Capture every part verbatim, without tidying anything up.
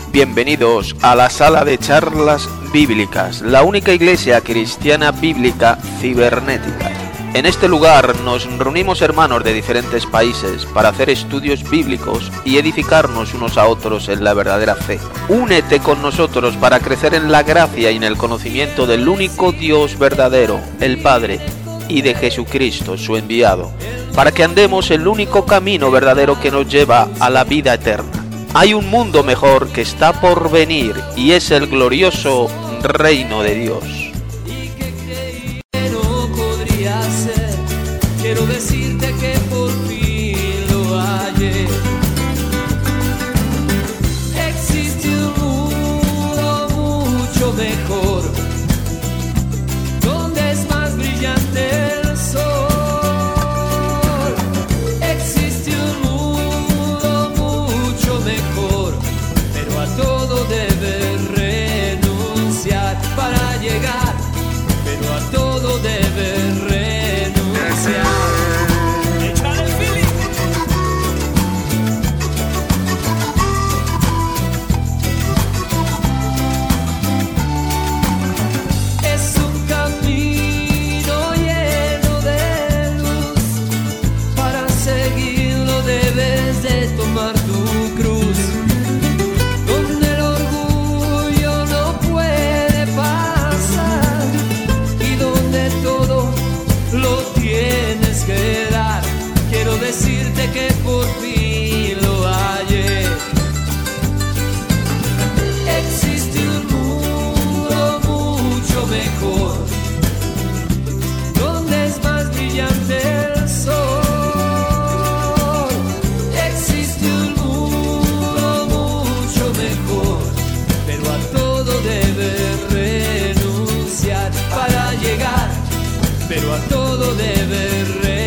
Bienvenidos a la sala de charlas bíblicas, la única iglesia cristiana bíblica cibernética. En este lugar nos reunimos hermanos de diferentes países para hacer estudios bíblicos y edificarnos unos a otros en la verdadera fe. Únete con nosotros para crecer en la gracia y en el conocimiento del único Dios verdadero, el Padre, y de Jesucristo, su enviado, para que andemos el único camino verdadero que nos lleva a la vida eterna. Hay un mundo mejor que está por venir y es el glorioso reino de Dios. Quiero decirte que por fin lo hallé. Existe un mundo mucho mejor, donde es más brillante el sol. Existe un mundo mucho mejor, pero a todo debes renunciar para llegar, pero a todo debes renunciar. Decirte que por fin lo hallé. Existe un mundo mucho mejor, donde es más brillante el sol. Existe un mundo mucho mejor, pero a todo debes renunciar para llegar, pero a todo debes renunciar.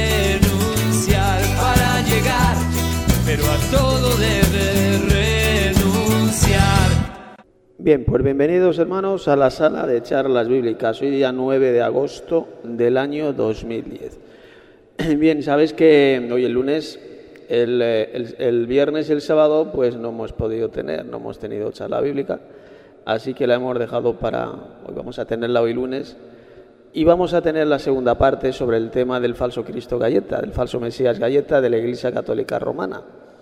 Pero a todo debe renunciar. Bien, pues bienvenidos hermanos a la sala de charlas bíblicas. Hoy día nueve de agosto del año dos mil diez. Bien, sabéis que hoy el lunes, el, el, el viernes y el sábado pues no hemos podido tener, no hemos tenido charla bíblica, así que la hemos dejado para, hoy vamos a tenerla hoy lunes. Y vamos a tener la segunda parte sobre el tema del falso Cristo Galleta, del falso Mesías Galleta de la Iglesia Católica Romana.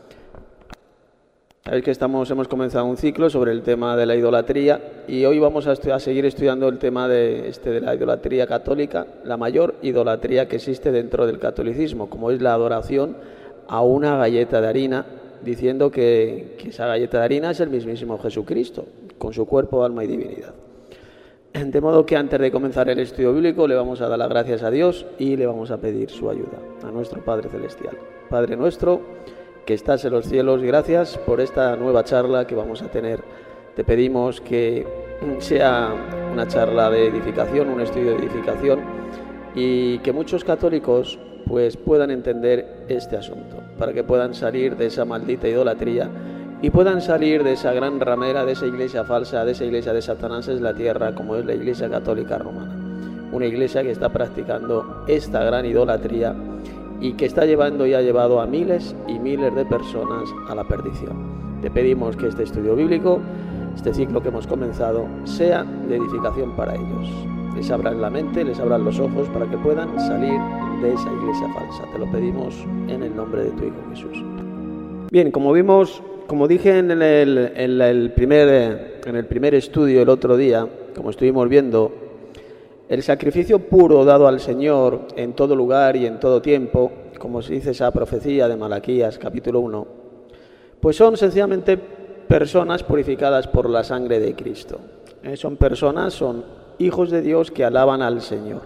Sabéis que estamos, hemos comenzado un ciclo sobre el tema de la idolatría y hoy vamos a, estu- a seguir estudiando el tema de, este, de la idolatría católica, la mayor idolatría que existe dentro del catolicismo, como es la adoración a una galleta de harina, diciendo que, que esa galleta de harina es el mismísimo Jesucristo, con su cuerpo, alma y divinidad. De modo que antes de comenzar el estudio bíblico le vamos a dar las gracias a Dios y le vamos a pedir su ayuda, a nuestro Padre Celestial. Padre nuestro, que estás en los cielos, gracias por esta nueva charla que vamos a tener. Te pedimos que sea una charla de edificación, un estudio de edificación y que muchos católicos pues puedan entender este asunto, para que puedan salir de esa maldita idolatría y puedan salir de esa gran ramera, de esa iglesia falsa, de esa iglesia de Satanás en la tierra, como es la Iglesia Católica Romana. Una iglesia que está practicando esta gran idolatría y que está llevando y ha llevado a miles y miles de personas a la perdición. Te pedimos que este estudio bíblico, este ciclo que hemos comenzado, sea de edificación para ellos. Les abran la mente, les abran los ojos para que puedan salir de esa iglesia falsa. Te lo pedimos en el nombre de tu Hijo Jesús. Bien, como vimos... Como dije en el, en, el primer, en el primer estudio el otro día, como estuvimos viendo, el sacrificio puro dado al Señor en todo lugar y en todo tiempo, como se dice esa profecía de Malaquías capítulo uno, pues son sencillamente personas purificadas por la sangre de Cristo. Eh, son personas, son hijos de Dios que alaban al Señor.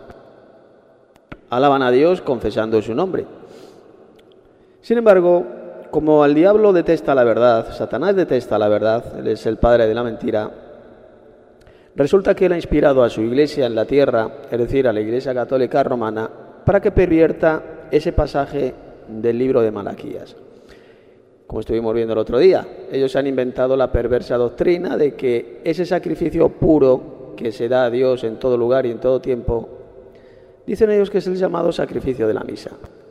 Alaban a Dios confesando su nombre. Sin embargo, como el diablo detesta la verdad, Satanás detesta la verdad, él es el padre de la mentira, resulta que él ha inspirado a su iglesia en la tierra, es decir, a la Iglesia Católica Romana, para que pervierta ese pasaje del libro de Malaquías. Como estuvimos viendo el otro día, ellos han inventado la perversa doctrina de que ese sacrificio puro que se da a Dios en todo lugar y en todo tiempo, dicen ellos que es el llamado sacrificio de la misa.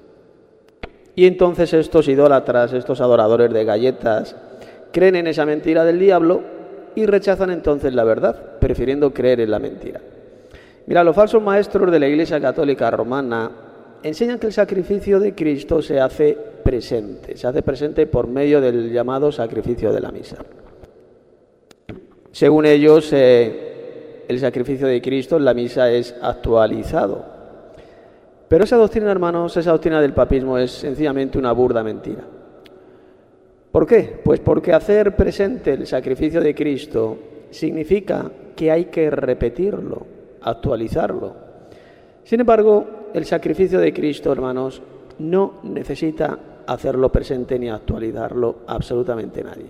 Y entonces estos idólatras, estos adoradores de galletas, creen en esa mentira del diablo y rechazan entonces la verdad, prefiriendo creer en la mentira. Mira, los falsos maestros de la Iglesia Católica Romana enseñan que el sacrificio de Cristo se hace presente, se hace presente por medio del llamado sacrificio de la misa. Según ellos, eh, el sacrificio de Cristo en la misa es actualizado. Pero esa doctrina, hermanos, esa doctrina del papismo es sencillamente una burda mentira. ¿Por qué? Pues porque hacer presente el sacrificio de Cristo significa que hay que repetirlo, actualizarlo. Sin embargo, el sacrificio de Cristo, hermanos, no necesita hacerlo presente ni actualizarlo absolutamente nadie.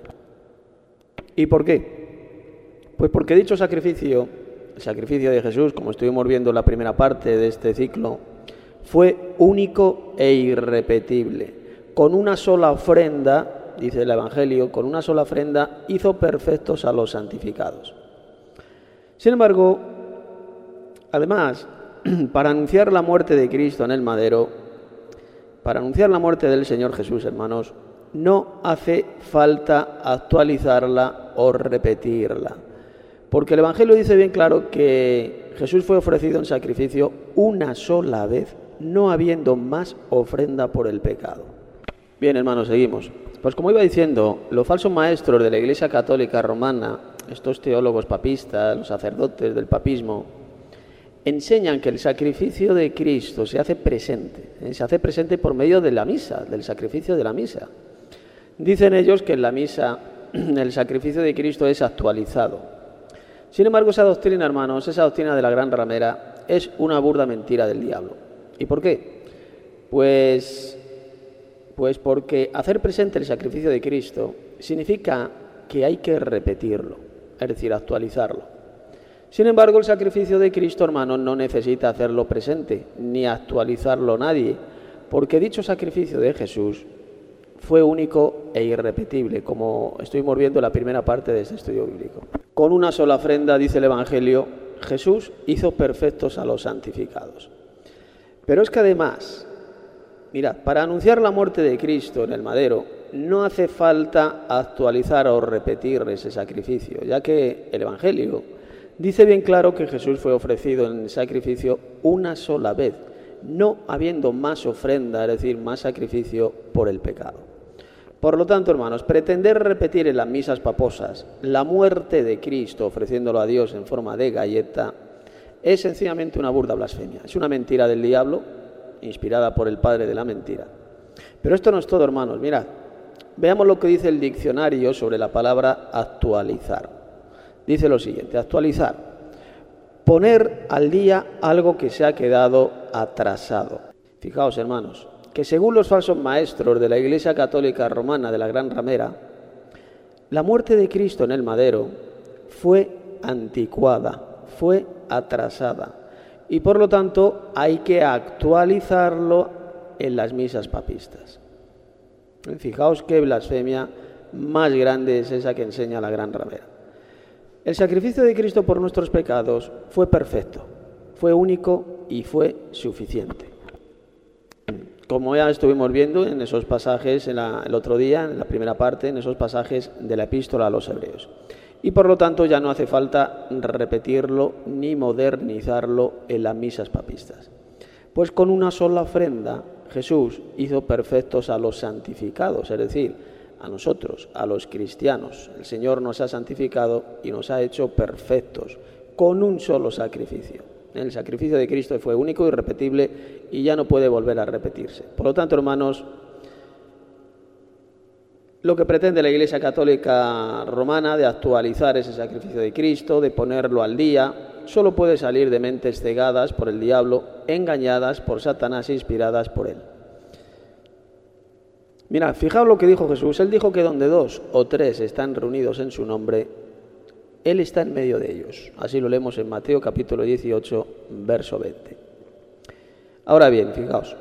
¿Y por qué? Pues porque dicho sacrificio, el sacrificio de Jesús, como estuvimos viendo en la primera parte de este ciclo, fue único e irrepetible. Con una sola ofrenda, dice el Evangelio, con una sola ofrenda hizo perfectos a los santificados. Sin embargo, además, para anunciar la muerte de Cristo en el madero, para anunciar la muerte del Señor Jesús, hermanos, no hace falta actualizarla o repetirla. Porque el Evangelio dice bien claro que Jesús fue ofrecido en sacrificio una sola vez, no habiendo más ofrenda por el pecado. Bien, hermanos, seguimos. Pues como iba diciendo, los falsos maestros de la Iglesia Católica Romana, estos teólogos papistas, los sacerdotes del papismo, enseñan que el sacrificio de Cristo se hace presente, ¿eh? se hace presente por medio de la misa, del sacrificio de la misa. Dicen ellos que en la misa el sacrificio de Cristo es actualizado. Sin embargo, esa doctrina, hermanos, esa doctrina de la gran ramera, es una burda mentira del diablo. ¿Y por qué? Pues, pues porque hacer presente el sacrificio de Cristo significa que hay que repetirlo, es decir, actualizarlo. Sin embargo, el sacrificio de Cristo, hermanos, no necesita hacerlo presente, ni actualizarlo nadie, porque dicho sacrificio de Jesús fue único e irrepetible, como estuvimos viendo en la primera parte de este estudio bíblico. Con una sola ofrenda, dice el Evangelio, Jesús hizo perfectos a los santificados. Pero es que además, mirad, para anunciar la muerte de Cristo en el madero, no hace falta actualizar o repetir ese sacrificio, ya que el Evangelio dice bien claro que Jesús fue ofrecido en sacrificio una sola vez, no habiendo más ofrenda, es decir, más sacrificio por el pecado. Por lo tanto, hermanos, pretender repetir en las misas paposas la muerte de Cristo ofreciéndolo a Dios en forma de galleta es sencillamente una burda blasfemia. Es una mentira del diablo, inspirada por el padre de la mentira. Pero esto no es todo, hermanos. Mirad, veamos lo que dice el diccionario sobre la palabra actualizar. Dice lo siguiente: actualizar, poner al día algo que se ha quedado atrasado. Fijaos, hermanos, que según los falsos maestros de la Iglesia Católica Romana de la Gran Ramera, la muerte de Cristo en el madero fue anticuada, fue atrasada, y por lo tanto hay que actualizarlo en las misas papistas. Fijaos qué blasfemia más grande es esa que enseña la Gran Ramera. El sacrificio de Cristo por nuestros pecados fue perfecto, fue único y fue suficiente. Como ya estuvimos viendo en esos pasajes en la, el otro día, en la primera parte, en esos pasajes de la epístola a los hebreos. Y por lo tanto ya no hace falta repetirlo ni modernizarlo en las misas papistas. Pues con una sola ofrenda Jesús hizo perfectos a los santificados, es decir, a nosotros, a los cristianos. El Señor nos ha santificado y nos ha hecho perfectos con un solo sacrificio. El sacrificio de Cristo fue único y irrepetible y ya no puede volver a repetirse. Por lo tanto, hermanos, lo que pretende la Iglesia Católica Romana de actualizar ese sacrificio de Cristo, de ponerlo al día, solo puede salir de mentes cegadas por el diablo, engañadas por Satanás e inspiradas por él. Mirad, fijaos lo que dijo Jesús. Él dijo que donde dos o tres están reunidos en su nombre, Él está en medio de ellos. Así lo leemos en Mateo capítulo dieciocho, verso veinte. Ahora bien, fijaos,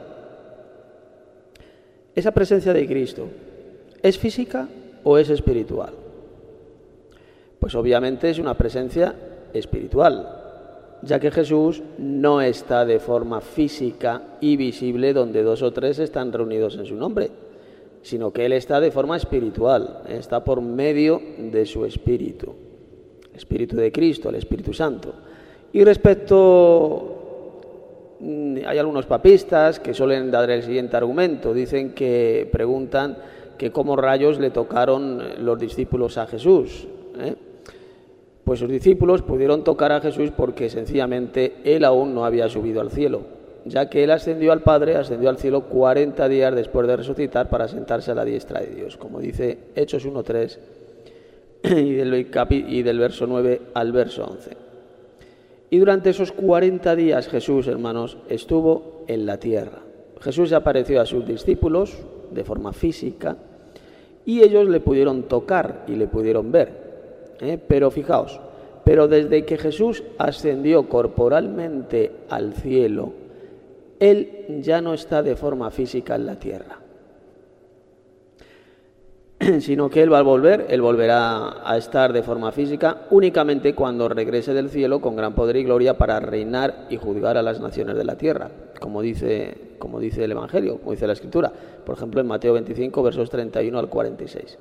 ¿esa presencia de Cristo es física o es espiritual? Pues obviamente es una presencia espiritual, ya que Jesús no está de forma física y visible donde dos o tres están reunidos en su nombre, sino que Él está de forma espiritual, está por medio de su espíritu. el Espíritu de Cristo, el Espíritu Santo. Y respecto, hay algunos papistas que suelen dar el siguiente argumento, dicen que preguntan que cómo rayos le tocaron los discípulos a Jesús, ¿eh? Pues sus discípulos pudieron tocar a Jesús porque sencillamente él aún no había subido al cielo, ya que él ascendió al Padre, ascendió al cielo cuarenta días después de resucitar para sentarse a la diestra de Dios, como dice Hechos uno tres y del, y del verso nueve al verso once. Y durante esos cuarenta días Jesús, hermanos, estuvo en la tierra. Jesús se apareció a sus discípulos de forma física y ellos le pudieron tocar y le pudieron ver. ¿Eh? Pero fijaos, pero desde que Jesús ascendió corporalmente al cielo, Él ya no está de forma física en la tierra, sino que Él va a volver, Él volverá a estar de forma física únicamente cuando regrese del cielo con gran poder y gloria para reinar y juzgar a las naciones de la tierra, como dice, como dice el Evangelio, como dice la Escritura, por ejemplo en Mateo veinticinco, versos treinta y uno al cuarenta y seis.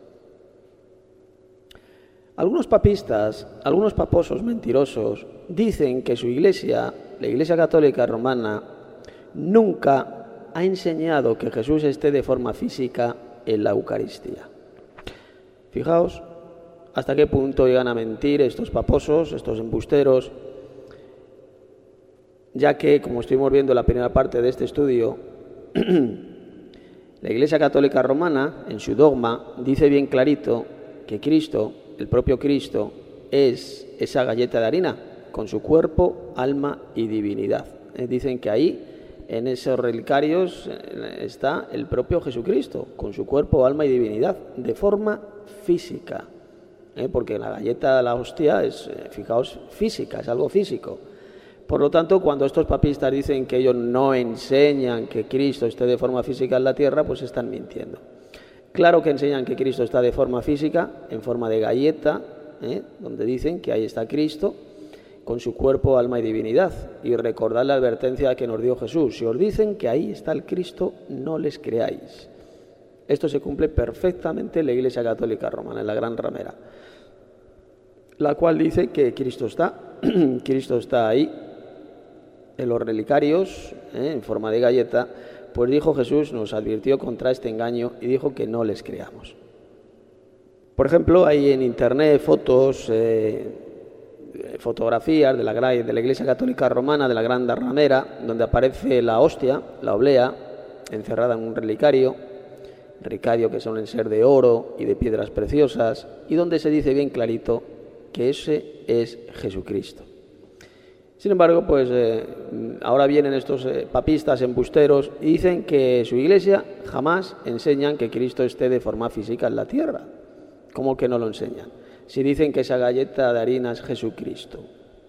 Algunos papistas, algunos paposos mentirosos, dicen que su iglesia, la Iglesia Católica Romana, nunca ha enseñado que Jesús esté de forma física en la Eucaristía. Fijaos hasta qué punto llegan a mentir estos paposos, estos embusteros, ya que, como estuvimos viendo en la primera parte de este estudio, la Iglesia Católica Romana, en su dogma, dice bien clarito que Cristo, el propio Cristo, es esa galleta de harina con su cuerpo, alma y divinidad. Eh, dicen que ahí, en esos relicarios, está el propio Jesucristo con su cuerpo, alma y divinidad, de forma física. Eh, porque la galleta, la hostia, es, eh, fijaos, física, es algo físico. Por lo tanto, cuando estos papistas dicen que ellos no enseñan que Cristo esté de forma física en la tierra, pues están mintiendo. Claro que enseñan que Cristo está de forma física, en forma de galleta, ¿eh? donde dicen que ahí está Cristo, con su cuerpo, alma y divinidad. Y recordad la advertencia que nos dio Jesús. Si os dicen que ahí está el Cristo, no les creáis. Esto se cumple perfectamente en la Iglesia Católica Romana, en la Gran Ramera, la cual dice que Cristo está, Cristo está ahí, en los relicarios, ¿eh? en forma de galleta. Pues dijo Jesús, nos advirtió contra este engaño y dijo que no les creamos. Por ejemplo, hay en internet fotos, eh, fotografías de la, de la Iglesia Católica Romana, de la Gran Ramera, donde aparece la hostia, la oblea, encerrada en un relicario, relicario que suelen ser de oro y de piedras preciosas, y donde se dice bien clarito que ese es Jesucristo. Sin embargo, pues eh, ahora vienen estos eh, papistas embusteros y dicen que su iglesia jamás enseñan que Cristo esté de forma física en la tierra. ¿Cómo que no lo enseñan? Si dicen que esa galleta de harina es Jesucristo.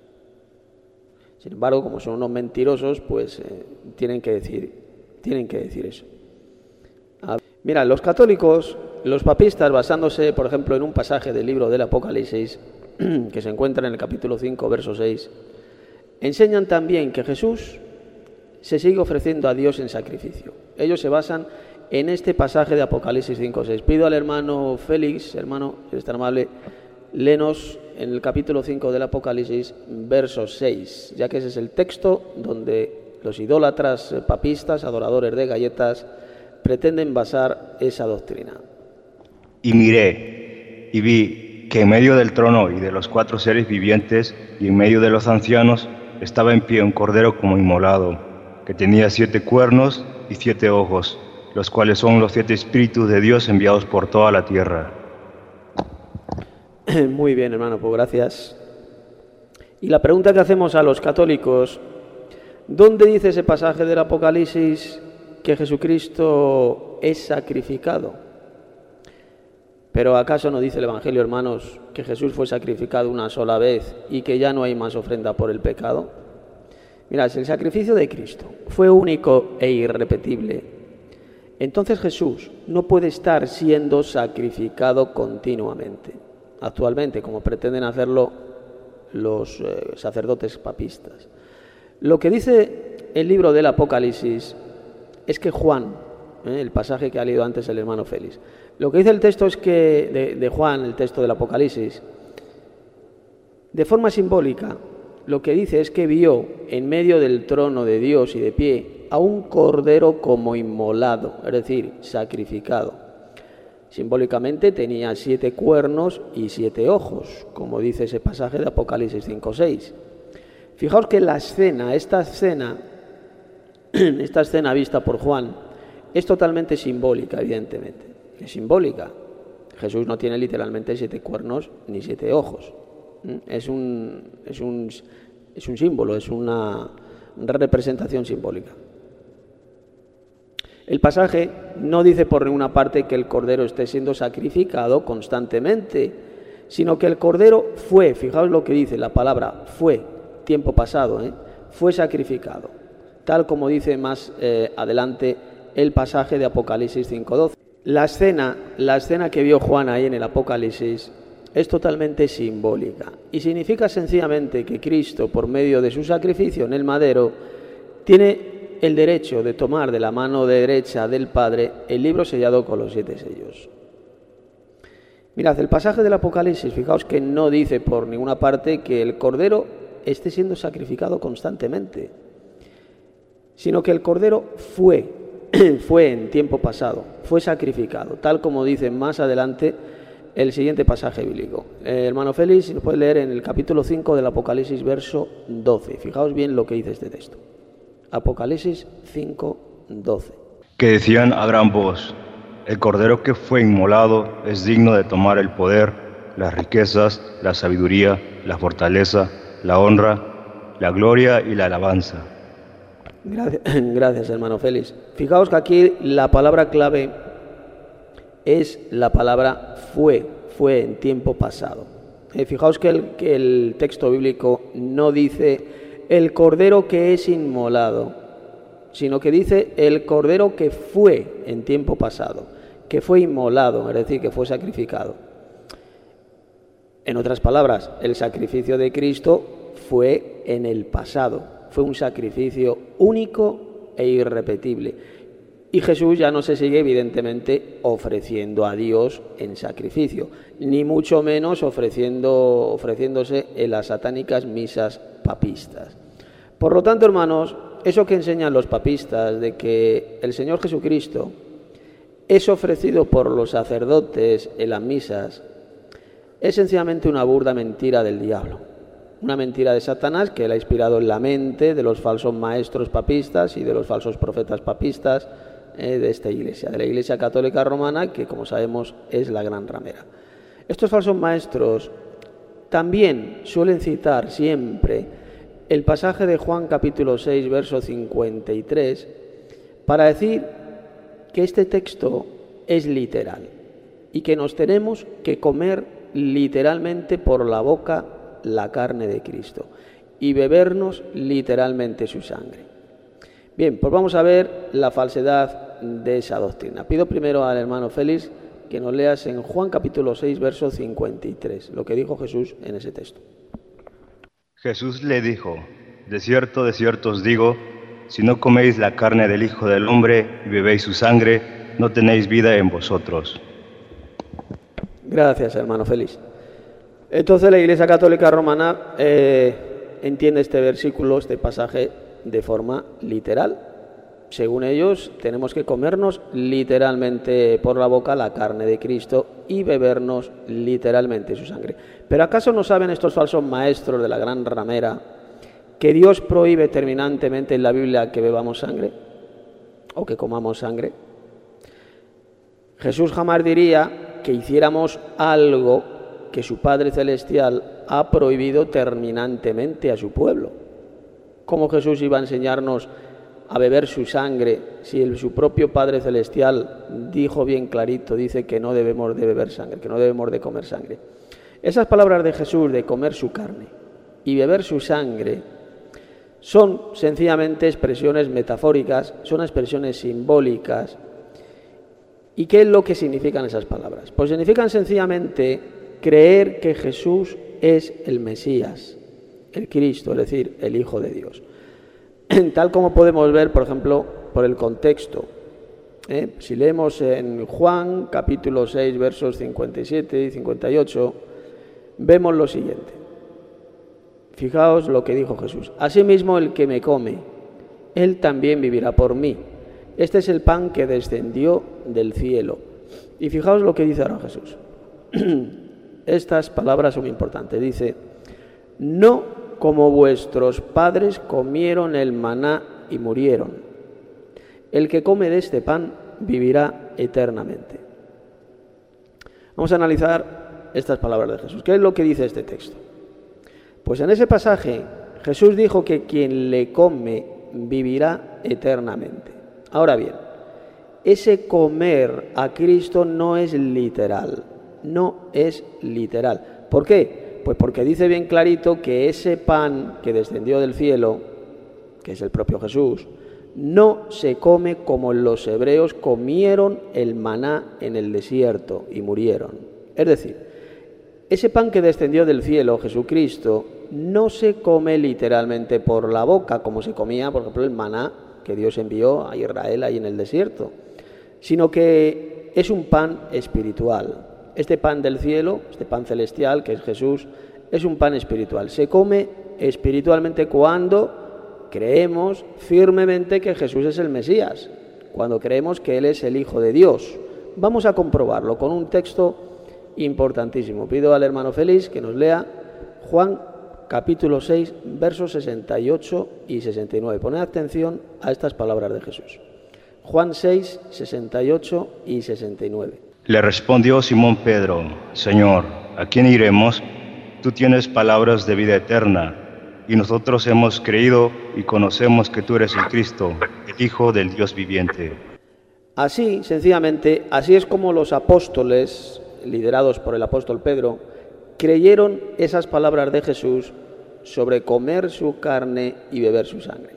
Sin embargo, como son unos mentirosos, pues eh, tienen que decir, tienen que decir eso. A... Mira, los católicos, los papistas, basándose, por ejemplo, en un pasaje del libro del Apocalipsis, que se encuentra en el capítulo cinco, verso seis, enseñan también que Jesús se sigue ofreciendo a Dios en sacrificio. Ellos se basan en este pasaje de Apocalipsis cinco seis. Pido al hermano Félix, hermano, si es tan amable, léenos en el capítulo cinco del Apocalipsis, verso seis, ya que ese es el texto donde los idólatras papistas, adoradores de galletas, pretenden basar esa doctrina. Y miré, y vi que en medio del trono y de los cuatro seres vivientes, y en medio de los ancianos, estaba en pie un cordero como inmolado, que tenía siete cuernos y siete ojos, los cuales son los siete espíritus de Dios enviados por toda la tierra. Muy bien, hermano, pues gracias. Y la pregunta que hacemos a los católicos, ¿dónde dice ese pasaje del Apocalipsis que Jesucristo es sacrificado? ¿Pero acaso no dice el Evangelio, hermanos, que Jesús fue sacrificado una sola vez y que ya no hay más ofrenda por el pecado? Mirad, si el sacrificio de Cristo fue único e irrepetible, entonces Jesús no puede estar siendo sacrificado continuamente, actualmente, como pretenden hacerlo los eh, sacerdotes papistas. Lo que dice el libro del Apocalipsis es que Juan, eh, el pasaje que ha leído antes el hermano Félix, lo que dice el texto es que de, de Juan, el texto del Apocalipsis, De forma simbólica, lo que dice es que vio en medio del trono de Dios y de pie a un cordero como inmolado, es decir, sacrificado. Simbólicamente tenía siete cuernos y siete ojos, como dice ese pasaje de Apocalipsis cinco seis. Fijaos que la escena, esta escena, esta escena vista por Juan, es totalmente simbólica, evidentemente. Es simbólica. Jesús no tiene literalmente siete cuernos ni siete ojos. Es un, es un, es un símbolo, es una representación simbólica. El pasaje no dice por ninguna parte que el cordero esté siendo sacrificado constantemente, sino que el cordero fue, fijaos lo que dice la palabra fue, tiempo pasado, ¿eh? fue sacrificado, tal como dice más eh, adelante el pasaje de Apocalipsis cinco doce. La escena, la escena que vio Juan ahí en el Apocalipsis es totalmente simbólica y significa sencillamente que Cristo, por medio de su sacrificio en el madero, tiene el derecho de tomar de la mano derecha del Padre el libro sellado con los siete sellos. Mirad, el pasaje del Apocalipsis, fijaos que no dice por ninguna parte que el Cordero esté siendo sacrificado constantemente, sino que el Cordero fue, fue en tiempo pasado, fue sacrificado, tal como dice más adelante el siguiente pasaje bíblico. Eh, hermano Félix, lo puede leer en el capítulo cinco del Apocalipsis, verso doce. Fijaos bien lo que dice este texto. Apocalipsis cinco doce. Que decían a gran voz: el Cordero que fue inmolado es digno de tomar el poder, las riquezas, la sabiduría, la fortaleza, la honra, la gloria y la alabanza. Gracias, gracias hermano Félix. Fijaos que aquí la palabra clave es la palabra fue, fue en tiempo pasado. Eh, fijaos que el, que el texto bíblico no dice el cordero que es inmolado, sino que dice el cordero que fue en tiempo pasado, que fue inmolado, es decir, que fue sacrificado. En otras palabras, el sacrificio de Cristo fue en el pasado, fue un sacrificio único e irrepetible. Y Jesús ya no se sigue, evidentemente, ofreciendo a Dios en sacrificio, ni mucho menos ofreciendo, ofreciéndose en las satánicas misas papistas. Por lo tanto, hermanos, eso que enseñan los papistas de que el Señor Jesucristo es ofrecido por los sacerdotes en las misas es sencillamente una burda mentira del diablo, una mentira de Satanás que él ha inspirado en la mente de los falsos maestros papistas y de los falsos profetas papistas eh, de esta iglesia, de la Iglesia Católica Romana, que como sabemos es la gran ramera. Estos falsos maestros también suelen citar siempre el pasaje de Juan capítulo seis, verso cincuenta y tres, para decir que este texto es literal y que nos tenemos que comer literalmente por la boca la carne de Cristo y bebernos literalmente su sangre. Bien, pues vamos a ver la falsedad de esa doctrina. Pido primero al hermano Félix que nos leas en Juan capítulo seis, verso cincuenta y tres, lo que dijo Jesús en ese texto. Jesús le dijo: de cierto, de cierto os digo, si no coméis la carne del Hijo del Hombre y bebéis su sangre, no tenéis vida en vosotros. Gracias, hermano Félix. Entonces la Iglesia Católica Romana eh, entiende este versículo, este pasaje, de forma literal. Según ellos, tenemos que comernos literalmente por la boca la carne de Cristo y bebernos literalmente su sangre. ¿Pero acaso no saben estos falsos maestros de la gran ramera que Dios prohíbe terminantemente en la Biblia que bebamos sangre o que comamos sangre? Jesús jamás diría que hiciéramos algo que su Padre Celestial ha prohibido terminantemente a su pueblo. ¿Cómo Jesús iba a enseñarnos a beber su sangre si el, su propio Padre Celestial dijo bien clarito, dice que no debemos de beber sangre, que no debemos de comer sangre? Esas palabras de Jesús de comer su carne y beber su sangre son sencillamente expresiones metafóricas, son expresiones simbólicas. ¿Y qué es lo que significan esas palabras? Pues significan sencillamente creer que Jesús es el Mesías, el Cristo, es decir, el Hijo de Dios. Tal como podemos ver, por ejemplo, por el contexto. ¿eh? Si leemos en Juan capítulo seis, versos cincuenta y siete y cincuenta y ocho, vemos lo siguiente. Fijaos lo que dijo Jesús. Asimismo, el que me come, él también vivirá por mí. Este es el pan que descendió del cielo. Y fijaos lo que dice ahora Jesús. Estas palabras son importantes. Dice, no como vuestros padres comieron el maná y murieron. El que come de este pan vivirá eternamente. Vamos a analizar estas palabras de Jesús. ¿Qué es lo que dice este texto? Pues en ese pasaje Jesús dijo que quien le come vivirá eternamente. Ahora bien, ese comer a Cristo no es literal, no es literal. ¿Por qué? Pues porque dice bien clarito que ese pan que descendió del cielo, que es el propio Jesús, no se come como los hebreos comieron el maná en el desierto y murieron. Es decir, ese pan que descendió del cielo, Jesucristo, no se come literalmente por la boca, como se comía, por ejemplo, el maná que Dios envió a Israel ahí en el desierto, sino que es un pan espiritual. Este pan del cielo, este pan celestial que es Jesús, es un pan espiritual. Se come espiritualmente cuando creemos firmemente que Jesús es el Mesías, cuando creemos que Él es el Hijo de Dios. Vamos a comprobarlo con un texto importantísimo. Pido al hermano Félix que nos lea Juan capítulo seis, versos sesenta y ocho y sesenta y nueve. Poned atención a estas palabras de Jesús. Juan seis, sesenta y ocho y sesenta y nueve. Le respondió Simón Pedro, Señor, ¿a quién iremos? Tú tienes palabras de vida eterna, y nosotros hemos creído y conocemos que tú eres el Cristo, el Hijo del Dios viviente. Así, sencillamente, así es como los apóstoles, liderados por el apóstol Pedro, creyeron esas palabras de Jesús sobre comer su carne y beber su sangre.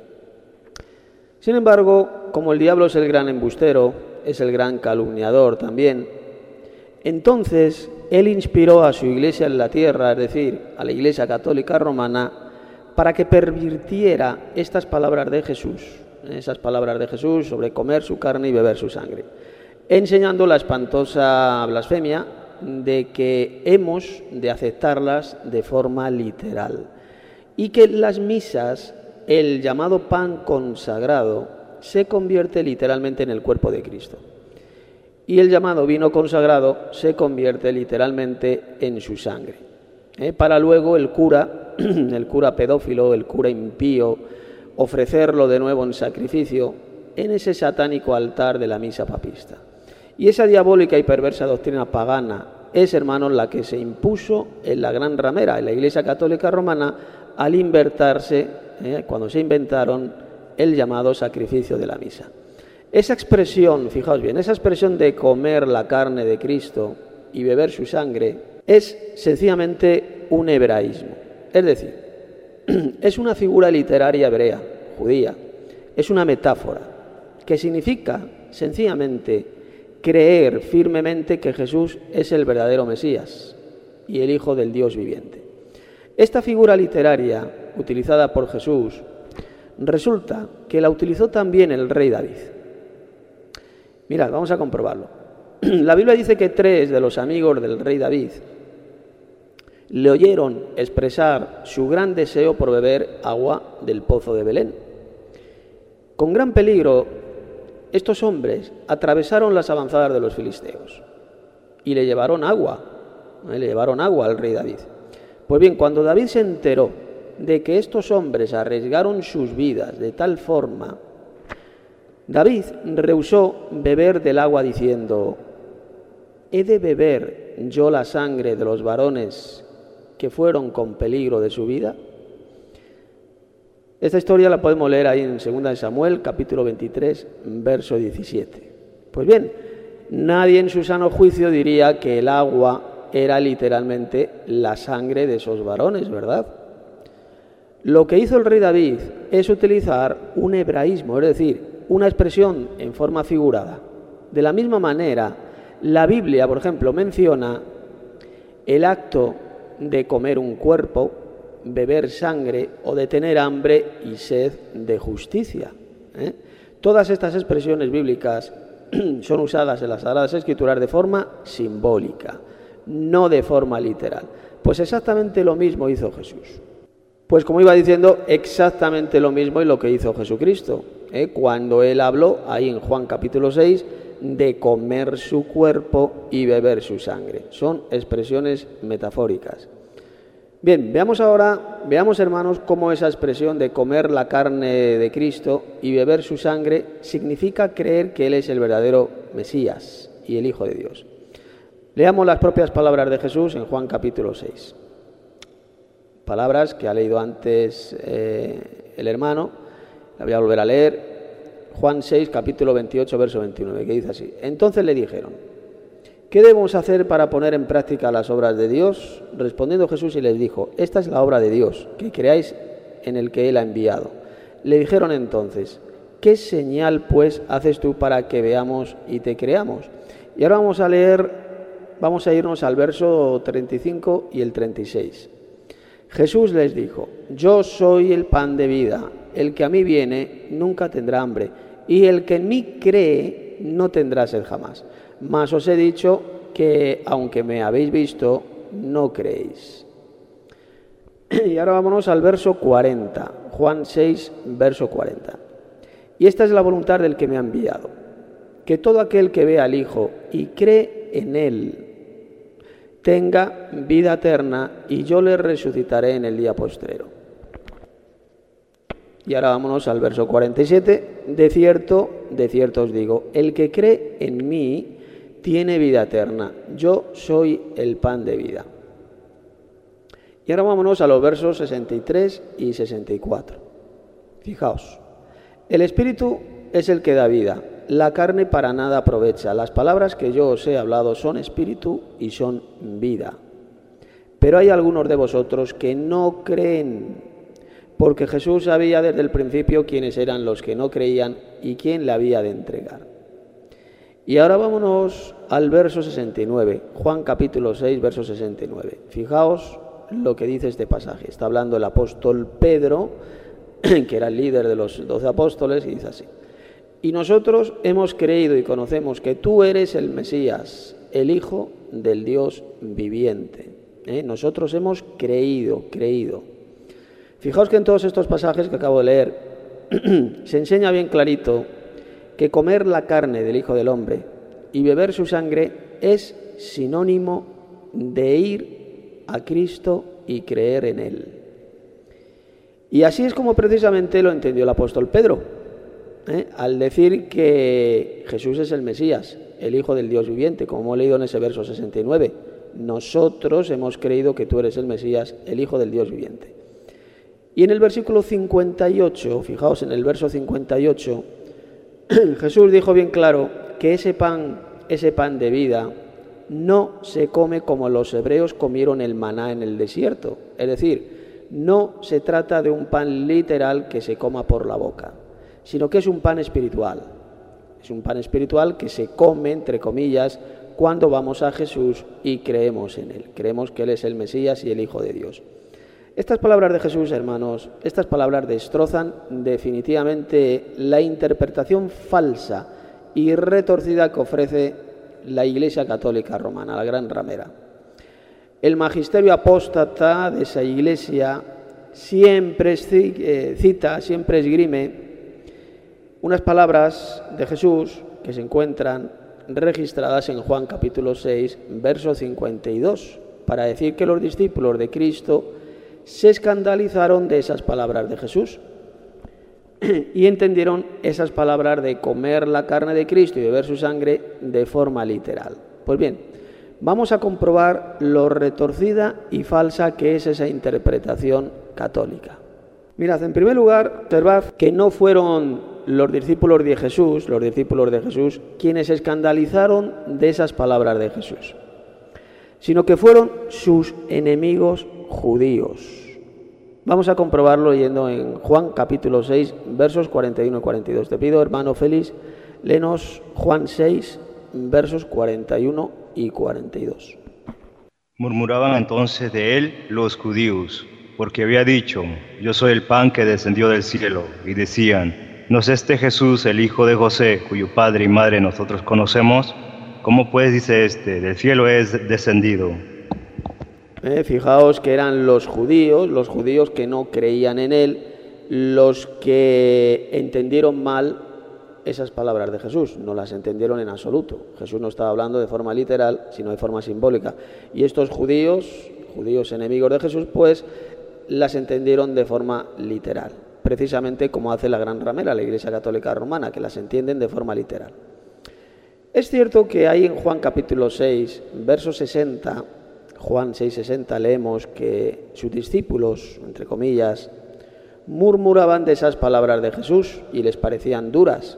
Sin embargo, como el diablo es el gran embustero, es el gran calumniador también, entonces él inspiró a su iglesia en la tierra, es decir, a la Iglesia Católica Romana, para que pervirtiera estas palabras de Jesús, esas palabras de Jesús sobre comer su carne y beber su sangre, enseñando la espantosa blasfemia de que hemos de aceptarlas de forma literal y que en las misas el llamado pan consagrado se convierte literalmente en el cuerpo de Cristo y el llamado vino consagrado se convierte literalmente en su sangre, ¿eh? Para luego el cura, el cura pedófilo, el cura impío, ofrecerlo de nuevo en sacrificio en ese satánico altar de la misa papista. Y esa diabólica y perversa doctrina pagana es, hermanos, la que se impuso en la gran ramera, en la Iglesia Católica Romana, al inventarse, eh, cuando se inventaron el llamado sacrificio de la misa. Esa expresión, fijaos bien, esa expresión de comer la carne de Cristo y beber su sangre es sencillamente un hebraísmo. Es decir, es una figura literaria hebrea, judía, es una metáfora que significa sencillamente creer firmemente que Jesús es el verdadero Mesías y el Hijo del Dios viviente. Esta figura literaria utilizada por Jesús resulta que la utilizó también el rey David. Mirad, vamos a comprobarlo. La Biblia dice que tres de los amigos del rey David le oyeron expresar su gran deseo por beber agua del pozo de Belén. Con gran peligro, estos hombres atravesaron las avanzadas de los filisteos y le llevaron agua, ¿eh? le llevaron agua al rey David. Pues bien, cuando David se enteró de que estos hombres arriesgaron sus vidas de tal forma, David rehusó beber del agua diciendo: ¿he de beber yo la sangre de los varones que fueron con peligro de su vida? Esta historia la podemos leer ahí en segunda de Samuel, capítulo veintitrés, verso diecisiete. Pues bien, nadie en su sano juicio diría que el agua era literalmente la sangre de esos varones, ¿verdad? Lo que hizo el rey David es utilizar un hebraísmo, es decir, una expresión en forma figurada. De la misma manera, la Biblia, por ejemplo, menciona el acto de comer un cuerpo, beber sangre o de tener hambre y sed de justicia. ¿eh? Todas estas expresiones bíblicas son usadas en las Sagradas Escrituras de forma simbólica, no de forma literal. Pues exactamente lo mismo hizo Jesús. Pues como iba diciendo, exactamente lo mismo y lo que hizo Jesucristo, ¿eh? Cuando Él habló, ahí en Juan capítulo seis, de comer su cuerpo y beber su sangre. Son expresiones metafóricas. Bien, veamos ahora, veamos hermanos, cómo esa expresión de comer la carne de Cristo y beber su sangre significa creer que Él es el verdadero Mesías y el Hijo de Dios. Leamos las propias palabras de Jesús en Juan capítulo seis. Palabras que ha leído antes eh, el hermano, la voy a volver a leer. Juan seis, capítulo veintiocho, verso veintinueve, que dice así: Entonces le dijeron: ¿qué debemos hacer para poner en práctica las obras de Dios? Respondiendo Jesús y les dijo: Esta es la obra de Dios, que creáis en el que Él ha enviado. Le dijeron entonces: ¿qué señal pues haces tú para que veamos y te creamos? Y ahora vamos a leer, vamos a irnos al verso treinta y cinco y el treinta y seis. Jesús les dijo: Yo soy el pan de vida, el que a mí viene nunca tendrá hambre, y el que en mí cree no tendrá sed jamás. Mas os he dicho que, aunque me habéis visto, no creéis. Y ahora vámonos al verso cuarenta, Juan seis, verso cuarenta. Y esta es la voluntad del que me ha enviado, que todo aquel que vea al Hijo y cree en Él tenga vida eterna, y yo le resucitaré en el día postrero. Y ahora vámonos al verso cuarenta y siete. De cierto, de cierto os digo, el que cree en mí tiene vida eterna. Yo soy el pan de vida. Y ahora vámonos a los versos sesenta y tres y sesenta y cuatro. Fijaos, el Espíritu es el que da vida, la carne para nada aprovecha. Las palabras que yo os he hablado son espíritu y son vida. Pero hay algunos de vosotros que no creen, porque Jesús sabía desde el principio quiénes eran los que no creían y quién le había de entregar. Y ahora vámonos al verso sesenta y nueve, Juan capítulo seis, verso sesenta y nueve. Fijaos lo que dice este pasaje. Está hablando el apóstol Pedro, que era el líder de los doce apóstoles, y dice así: Y nosotros hemos creído y conocemos que tú eres el Mesías, el Hijo del Dios viviente. ¿Eh? Nosotros hemos creído, creído. Fijaos que en todos estos pasajes que acabo de leer se enseña bien clarito que comer la carne del Hijo del Hombre y beber su sangre es sinónimo de ir a Cristo y creer en Él. Y así es como precisamente lo entendió el apóstol Pedro. ¿Eh? Al decir que Jesús es el Mesías, el Hijo del Dios viviente, como hemos leído en ese verso sesenta y nueve, nosotros hemos creído que tú eres el Mesías, el Hijo del Dios viviente. Y en el versículo cincuenta y ocho, fijaos en el verso cincuenta y ocho, Jesús dijo bien claro que ese pan, ese pan de vida, no se come como los hebreos comieron el maná en el desierto. Es decir, no se trata de un pan literal que se coma por la boca, sino que es un pan espiritual. Es un pan espiritual que se come, entre comillas, cuando vamos a Jesús y creemos en Él. Creemos que Él es el Mesías y el Hijo de Dios. Estas palabras de Jesús, hermanos, estas palabras destrozan definitivamente la interpretación falsa y retorcida que ofrece la Iglesia Católica Romana, la gran ramera. El magisterio apóstata de esa Iglesia siempre cita, siempre esgrime unas palabras de Jesús que se encuentran registradas en Juan capítulo seis, verso cincuenta y dos, para decir que los discípulos de Cristo se escandalizaron de esas palabras de Jesús y entendieron esas palabras de comer la carne de Cristo y beber su sangre de forma literal. Pues bien, vamos a comprobar lo retorcida y falsa que es esa interpretación católica. Mirad, en primer lugar, observad que no fueron los discípulos de Jesús, los discípulos de Jesús, quienes se escandalizaron de esas palabras de Jesús, sino que fueron sus enemigos judíos. Vamos a comprobarlo yendo en Juan capítulo seis, versos cuarenta y uno y cuarenta y dos. Te pido, hermano Félix, léenos Juan seis, versos cuarenta y uno y cuarenta y dos. Murmuraban entonces de él los judíos, porque había dicho: yo soy el pan que descendió del cielo, y decían: ¿no es este Jesús el hijo de José, cuyo padre y madre nosotros conocemos? ¿Cómo pues dice este: del cielo es descendido? Eh, fijaos que eran los judíos, los judíos que no creían en él, los que entendieron mal esas palabras de Jesús, no las entendieron en absoluto. Jesús no estaba hablando de forma literal, sino de forma simbólica. Y estos judíos, judíos enemigos de Jesús, pues las entendieron de forma literal, precisamente como hace la Gran Ramera, la Iglesia Católica Romana, que las entienden de forma literal. Es cierto que ahí en Juan capítulo seis, verso sesenta, Juan seis sesenta, leemos que sus discípulos, entre comillas, murmuraban de esas palabras de Jesús y les parecían duras.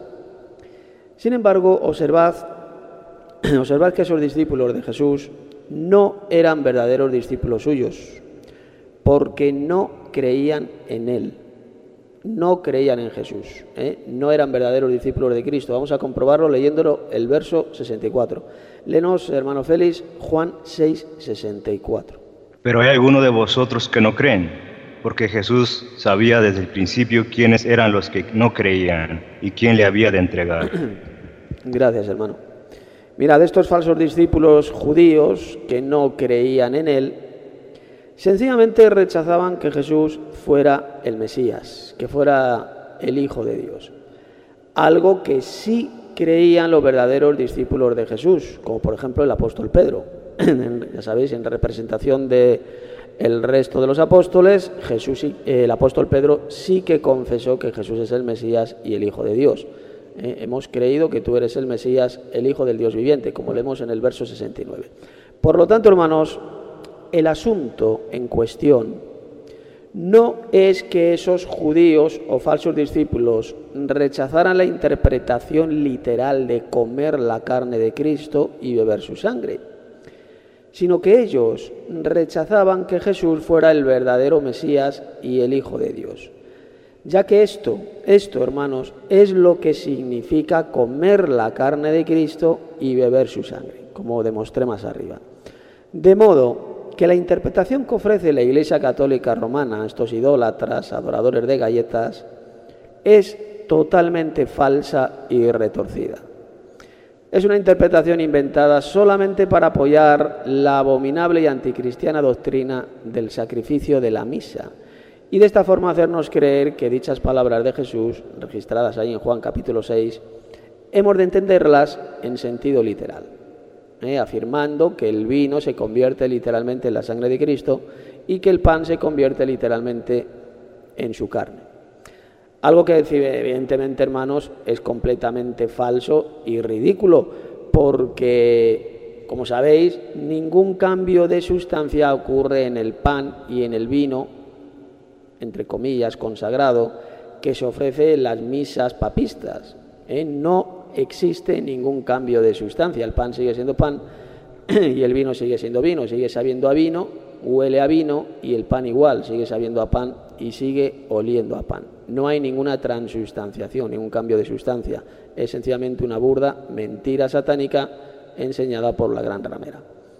Sin embargo, observad, observad que esos discípulos de Jesús no eran verdaderos discípulos suyos, porque no creían en él, no creían en Jesús, ¿eh? No eran verdaderos discípulos de Cristo. Vamos a comprobarlo leyéndolo el verso sesenta y cuatro. Léenos, hermano Félix, Juan seis sesenta y cuatro. Pero hay algunos de vosotros que no creen, porque Jesús sabía desde el principio quiénes eran los que no creían y quién le había de entregar. Gracias, hermano. Mirad, estos falsos discípulos judíos que no creían en él, sencillamente rechazaban que Jesús fuera el Mesías, que fuera el Hijo de Dios. Algo que sí creían los verdaderos discípulos de Jesús, como por ejemplo el apóstol Pedro. Ya sabéis, en representación de el resto de los apóstoles, Jesús, el apóstol Pedro sí que confesó que Jesús es el Mesías y el Hijo de Dios. Eh, hemos creído que tú eres el Mesías, el Hijo del Dios viviente, como leemos en el verso sesenta y nueve. Por lo tanto, hermanos, el asunto en cuestión no es que esos judíos o falsos discípulos rechazaran la interpretación literal de comer la carne de Cristo y beber su sangre, sino que ellos rechazaban que Jesús fuera el verdadero Mesías y el Hijo de Dios. Ya que esto, esto, hermanos, es lo que significa comer la carne de Cristo y beber su sangre, como demostré más arriba. De modo que la interpretación que ofrece la Iglesia Católica Romana a estos idólatras, adoradores de galletas, es totalmente falsa y retorcida. Es una interpretación inventada solamente para apoyar la abominable y anticristiana doctrina del sacrificio de la misa, y de esta forma hacernos creer que dichas palabras de Jesús, registradas ahí en Juan capítulo seis, hemos de entenderlas en sentido literal. Eh, afirmando que el vino se convierte literalmente en la sangre de Cristo y que el pan se convierte literalmente en su carne. Algo que, evidentemente, hermanos, es completamente falso y ridículo, porque, como sabéis, ningún cambio de sustancia ocurre en el pan y en el vino, entre comillas, consagrado, que se ofrece en las misas papistas. Eh, no existe ningún cambio de sustancia. El pan sigue siendo pan y el vino sigue siendo vino, sigue sabiendo a vino, huele a vino, y el pan igual, sigue sabiendo a pan y sigue oliendo a pan. No hay ninguna transustanciación, ningún cambio de sustancia. Es sencillamente una burda mentira satánica enseñada por la Gran Ramera.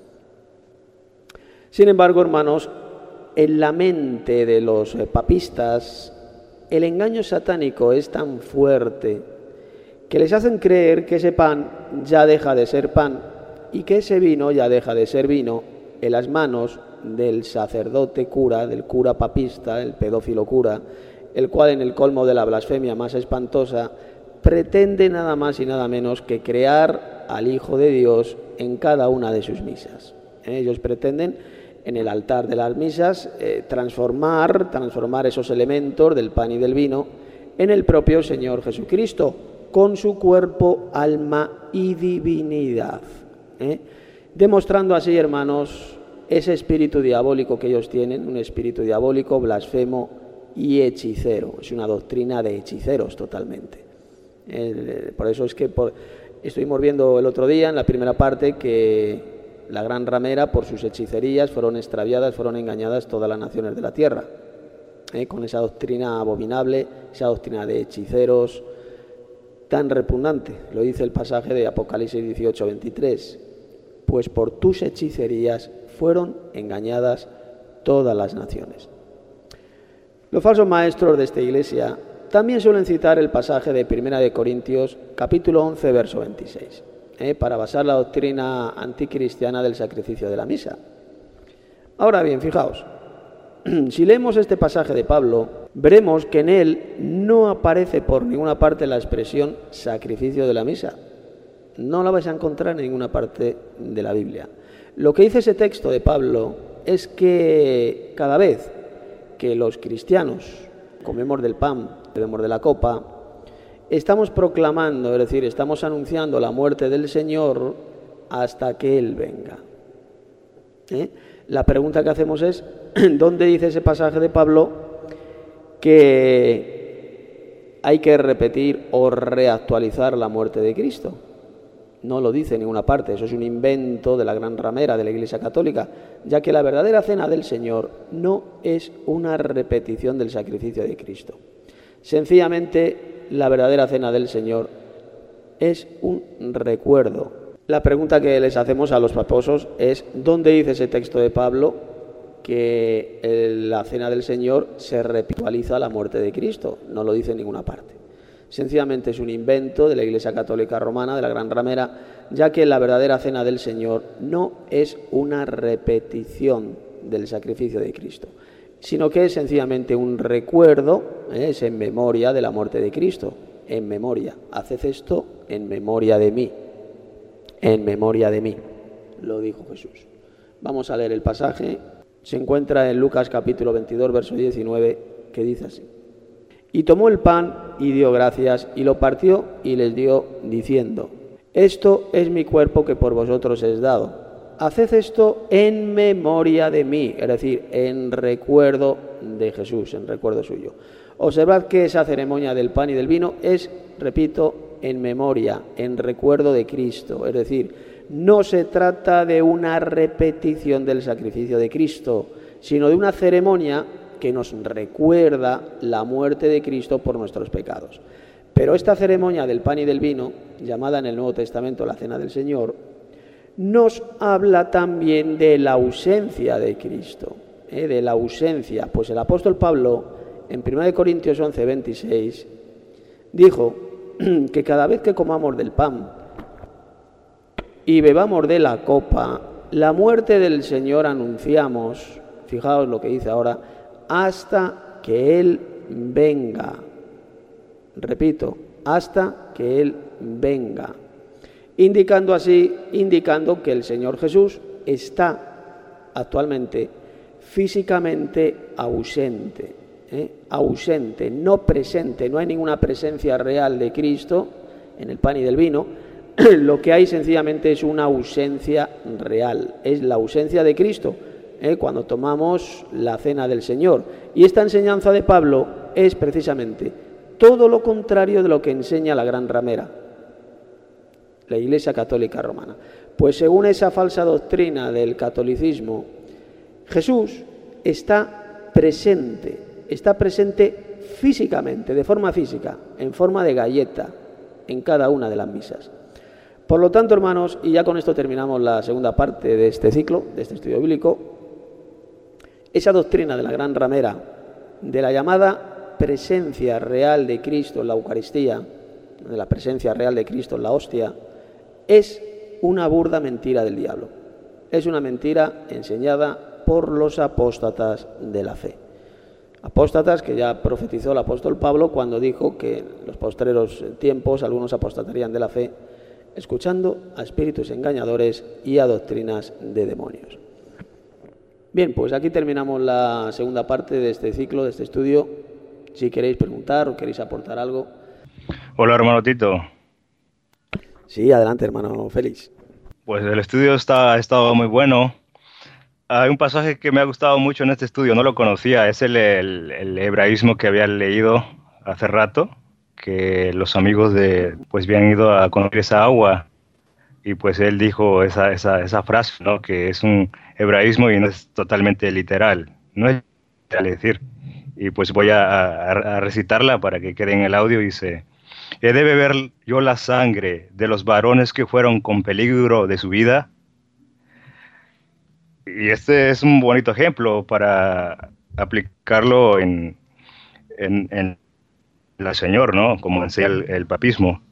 Sin embargo, hermanos, en la mente de los papistas, el engaño satánico es tan fuerte que les hacen creer que ese pan ya deja de ser pan y que ese vino ya deja de ser vino en las manos del sacerdote cura, del cura papista, el pedófilo cura, el cual, en el colmo de la blasfemia más espantosa, pretende nada más y nada menos que crear al Hijo de Dios en cada una de sus misas. Ellos pretenden, en el altar de las misas, eh, transformar, transformar esos elementos del pan y del vino en el propio Señor Jesucristo, con su cuerpo, alma y divinidad, ¿eh? demostrando así, hermanos, ese espíritu diabólico que ellos tienen, un espíritu diabólico, blasfemo y hechicero. Es una doctrina de hechiceros totalmente. Eh, por eso es que por, estuvimos viendo el otro día, en la primera parte, que la Gran Ramera, por sus hechicerías, fueron extraviadas, fueron engañadas todas las naciones de la tierra, ¿eh? con esa doctrina abominable, esa doctrina de hechiceros, tan repugnante. Lo dice el pasaje de Apocalipsis dieciocho veintitrés. Pues por tus hechicerías fueron engañadas todas las naciones. Los falsos maestros de esta iglesia también suelen citar el pasaje de Primera de Corintios, capítulo once, verso veintiséis, ¿eh? para basar la doctrina anticristiana del sacrificio de la misa. Ahora bien, fijaos, si leemos este pasaje de Pablo, veremos que en él no aparece por ninguna parte la expresión sacrificio de la misa. No la vais a encontrar en ninguna parte de la Biblia. Lo que dice ese texto de Pablo es que cada vez que los cristianos comemos del pan, bebemos de la copa, estamos proclamando, es decir, estamos anunciando la muerte del Señor hasta que Él venga. ¿Eh? La pregunta que hacemos es, ¿dónde dice ese pasaje de Pablo que hay que repetir o reactualizar la muerte de Cristo? No lo dice en ninguna parte, eso es un invento de la gran ramera de la Iglesia Católica, ya que la verdadera cena del Señor no es una repetición del sacrificio de Cristo. Sencillamente, la verdadera cena del Señor es un recuerdo. La pregunta que les hacemos a los paposos es, ¿dónde dice ese texto de Pablo que la cena del Señor se ritualiza la muerte de Cristo? No lo dice en ninguna parte. Sencillamente es un invento de la Iglesia Católica Romana, de la Gran Ramera, ya que la verdadera cena del Señor no es una repetición del sacrificio de Cristo, sino que es sencillamente un recuerdo, ¿eh? Es en memoria de la muerte de Cristo, en memoria. Haced esto en memoria de mí, en memoria de mí, lo dijo Jesús. Vamos a leer el pasaje, se encuentra en Lucas capítulo veintidós, verso diecinueve, que dice así. Y tomó el pan y dio gracias y lo partió y les dio diciendo, esto es mi cuerpo que por vosotros es dado. Haced esto en memoria de mí, es decir, en recuerdo de Jesús, en recuerdo suyo. Observad que esa ceremonia del pan y del vino es, repito, en memoria, en recuerdo de Cristo. Es decir, no se trata de una repetición del sacrificio de Cristo, sino de una ceremonia que nos recuerda la muerte de Cristo por nuestros pecados. Pero esta ceremonia del pan y del vino, llamada en el Nuevo Testamento la Cena del Señor, nos habla también de la ausencia de Cristo, ¿eh? de la ausencia. Pues el apóstol Pablo, en primera de Corintios once, veintiséis, dijo que cada vez que comamos del pan y bebamos de la copa, la muerte del Señor anunciamos, fijaos lo que dice ahora, hasta que Él venga. Repito, hasta que Él venga. Indicando así, indicando que el Señor Jesús está actualmente físicamente ausente, ¿eh? ausente, no presente, no hay ninguna presencia real de Cristo en el pan y del vino. Lo que hay sencillamente es una ausencia real, es la ausencia de Cristo, ¿eh? cuando tomamos la cena del Señor. Y esta enseñanza de Pablo es precisamente todo lo contrario de lo que enseña la Gran Ramera, la Iglesia Católica Romana. Pues según esa falsa doctrina del catolicismo, Jesús está presente, está presente físicamente, de forma física, en forma de galleta, en cada una de las misas. Por lo tanto, hermanos, y ya con esto terminamos la segunda parte de este ciclo, de este estudio bíblico, esa doctrina de la Gran Ramera, de la llamada presencia real de Cristo en la Eucaristía, de la presencia real de Cristo en la hostia, es una burda mentira del diablo. Es una mentira enseñada por los apóstatas de la fe. Apóstatas que ya profetizó el apóstol Pablo cuando dijo que en los postreros tiempos algunos apostatarían de la fe, escuchando a espíritus engañadores y a doctrinas de demonios. Bien, pues aquí terminamos la segunda parte de este ciclo, de este estudio. Si queréis preguntar o queréis aportar algo. Hola, hermano Tito. Sí, adelante, hermano Félix. Pues el estudio está, ha estado muy bueno. Hay un pasaje que me ha gustado mucho en este estudio, no lo conocía, es el, el, el hebraísmo que había leído hace rato, que los amigos de pues habían ido a conocer esa agua y pues él dijo esa, esa, esa frase, ¿no? Que es un hebraísmo y no es totalmente literal, no es literal, es decir, y pues voy a, a, a recitarla para que quede en el audio. Dice: ¿he de beber yo la sangre de los varones que fueron con peligro de su vida? Y este es un bonito ejemplo para aplicarlo en, en, en la Señor, ¿no? Como enseña el, el papismo,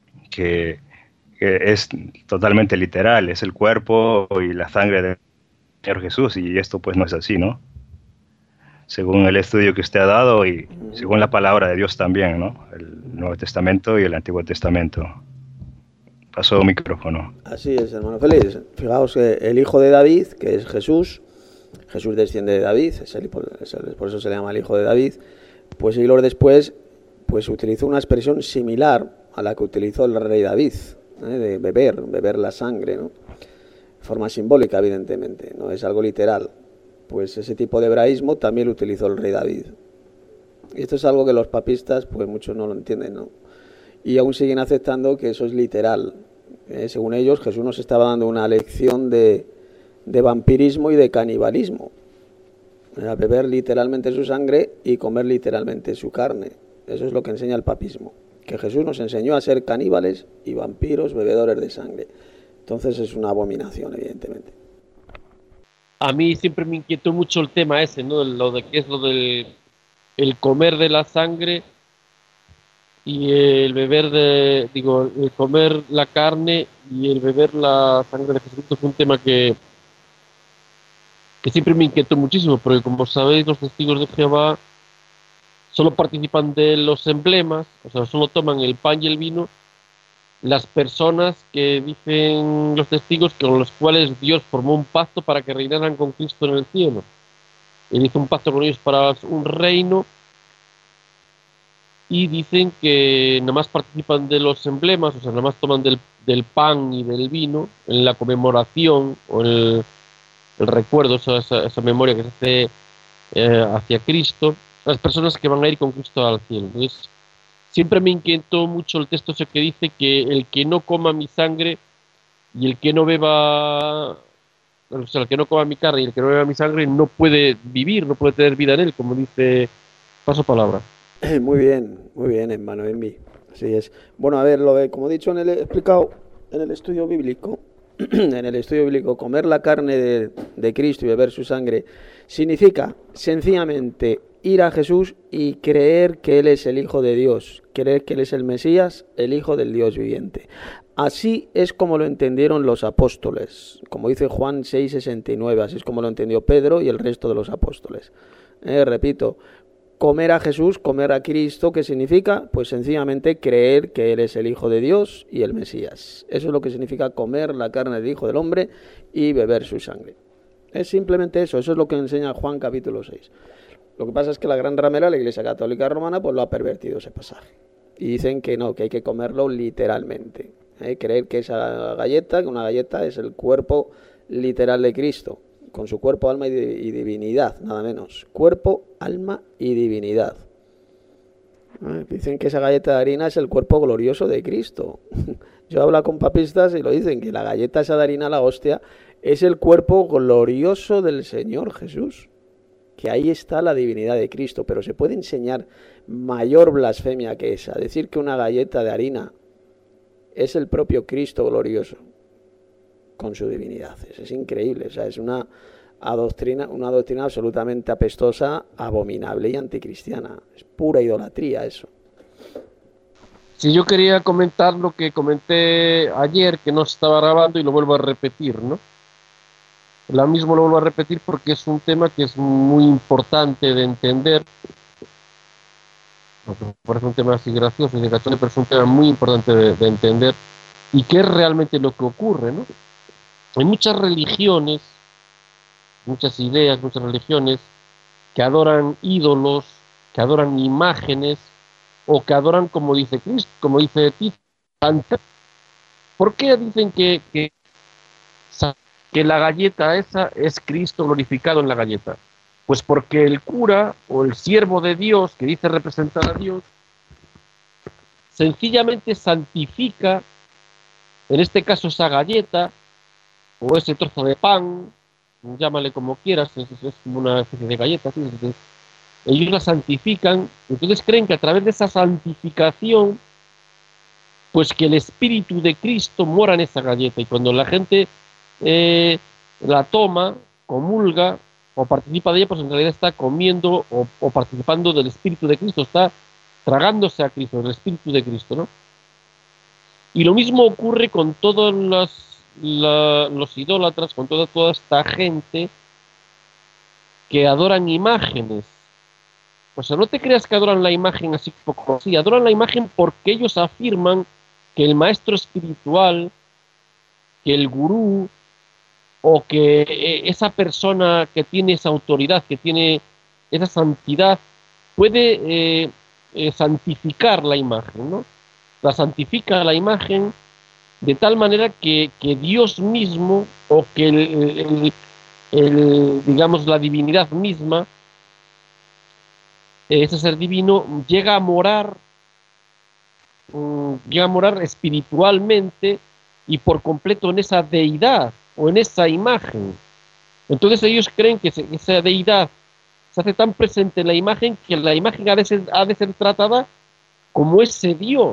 que, que es totalmente literal, es el cuerpo y la sangre de Señor Jesús, y esto pues no es así, ¿no? Según el estudio que usted ha dado y según la palabra de Dios también, ¿no? El Nuevo Testamento y el Antiguo Testamento. Pasó micrófono. Así es, hermano Félix. Fijaos que el hijo de David, que es Jesús, Jesús desciende de David, es el, es el, por eso se le llama el hijo de David, pues siglos después pues utilizó una expresión similar a la que utilizó el rey David, ¿eh? De beber, beber la sangre, ¿no? De forma simbólica, evidentemente, no es algo literal. Pues ese tipo de hebraísmo también lo utilizó el rey David. Y esto es algo que los papistas, pues muchos no lo entienden, ¿no? Y aún siguen aceptando que eso es literal. Eh, según ellos, Jesús nos estaba dando una lección de, de vampirismo y de canibalismo. Era beber literalmente su sangre y comer literalmente su carne. Eso es lo que enseña el papismo. Que Jesús nos enseñó a ser caníbales y vampiros, bebedores de sangre. Entonces es una abominación, evidentemente. A mí siempre me inquietó mucho el tema ese, ¿no? Lo de que es lo del el comer de la sangre y el beber de, digo, el comer la carne y el beber la sangre de Jesucristo es un tema que, que siempre me inquietó muchísimo, porque como sabéis, los testigos de Jehová solo participan de los emblemas, o sea, solo toman el pan y el vino las personas que dicen los testigos con los cuales Dios formó un pacto para que reinaran con Cristo en el cielo. Él hizo un pacto con ellos para un reino y dicen que nada más participan de los emblemas, o sea, nada más toman del, del pan y del vino en la conmemoración o el, el recuerdo, esa, esa, esa memoria que se hace eh, hacia Cristo, las personas que van a ir con Cristo al cielo. Entonces, siempre me inquietó mucho el texto ese que dice que el que no coma mi sangre y el que no beba, o sea, el que no coma mi carne y el que no beba mi sangre no puede vivir, no puede tener vida en él, como dice, paso palabra. Muy bien, muy bien, hermano, en mí. Así es. Bueno, a ver, lo de, como he dicho, en el, he explicado en el estudio bíblico, en el estudio bíblico, comer la carne de, de Cristo y beber su sangre significa sencillamente ir a Jesús y creer que Él es el Hijo de Dios, creer que Él es el Mesías, el Hijo del Dios viviente. Así es como lo entendieron los apóstoles, como dice Juan seis sesenta y nueve, así es como lo entendió Pedro y el resto de los apóstoles. Eh, repito, comer a Jesús, comer a Cristo, ¿qué significa? Pues sencillamente creer que Él es el Hijo de Dios y el Mesías. Eso es lo que significa comer la carne del Hijo del Hombre y beber su sangre. Es simplemente eso, eso es lo que enseña Juan capítulo seis. Lo que pasa es que la gran ramera, la Iglesia Católica Romana, pues lo ha pervertido ese pasaje. Y dicen que no, que hay que comerlo literalmente. ¿eh? Creer que esa galleta, que una galleta es el cuerpo literal de Cristo, con su cuerpo, alma y, y divinidad, nada menos. Cuerpo, alma y divinidad. ¿Eh? Dicen que esa galleta de harina es el cuerpo glorioso de Cristo. Yo hablo con papistas y lo dicen, que la galleta esa de harina, la hostia, es el cuerpo glorioso del Señor Jesús. Que ahí está la divinidad de Cristo, pero se puede enseñar mayor blasfemia que esa, decir que una galleta de harina es el propio Cristo glorioso con su divinidad. Eso es increíble, o sea, es una doctrina, una doctrina absolutamente apestosa, abominable y anticristiana. Es pura idolatría eso. Si yo quería comentar lo que comenté ayer, que no se estaba grabando, y lo vuelvo a repetir, ¿no? Lo mismo lo vuelvo a repetir porque es un tema que es muy importante de entender. Porque parece un tema así gracioso y de cachón, pero es un tema muy importante de, de entender. Y qué es realmente lo que ocurre, ¿no? Hay muchas religiones, muchas ideas, muchas religiones que adoran ídolos, que adoran imágenes, o que adoran, como dice Cristo, como dice Tito. ¿Por qué dicen que, que que la galleta esa es Cristo glorificado en la galleta? Pues porque el cura o el siervo de Dios, que dice representar a Dios, sencillamente santifica, en este caso esa galleta, o ese trozo de pan, llámale como quieras, es, es como una especie de galleta, ¿sí? Ellos la santifican, entonces creen que a través de esa santificación, pues que el Espíritu de Cristo mora en esa galleta, y cuando la gente Eh, la toma, comulga o participa de ella, pues en realidad está comiendo o, o participando del Espíritu de Cristo, está tragándose a Cristo, el Espíritu de Cristo, ¿no? Y lo mismo ocurre con todas las la, los idólatras, con toda, toda esta gente que adoran imágenes. O sea, no te creas que adoran la imagen así poco así, adoran la imagen porque ellos afirman que el maestro espiritual, que el gurú, o que eh, esa persona que tiene esa autoridad, que tiene esa santidad, puede eh, eh, santificar la imagen, ¿no? La santifica la imagen de tal manera que, que Dios mismo, o que el, el, el, digamos la divinidad misma, ese ser divino llega a morar, um, llega a morar espiritualmente y por completo en esa deidad o en esa imagen. Entonces ellos creen que se, esa deidad se hace tan presente en la imagen que la imagen ha de ser, ha de ser tratada como ese Dios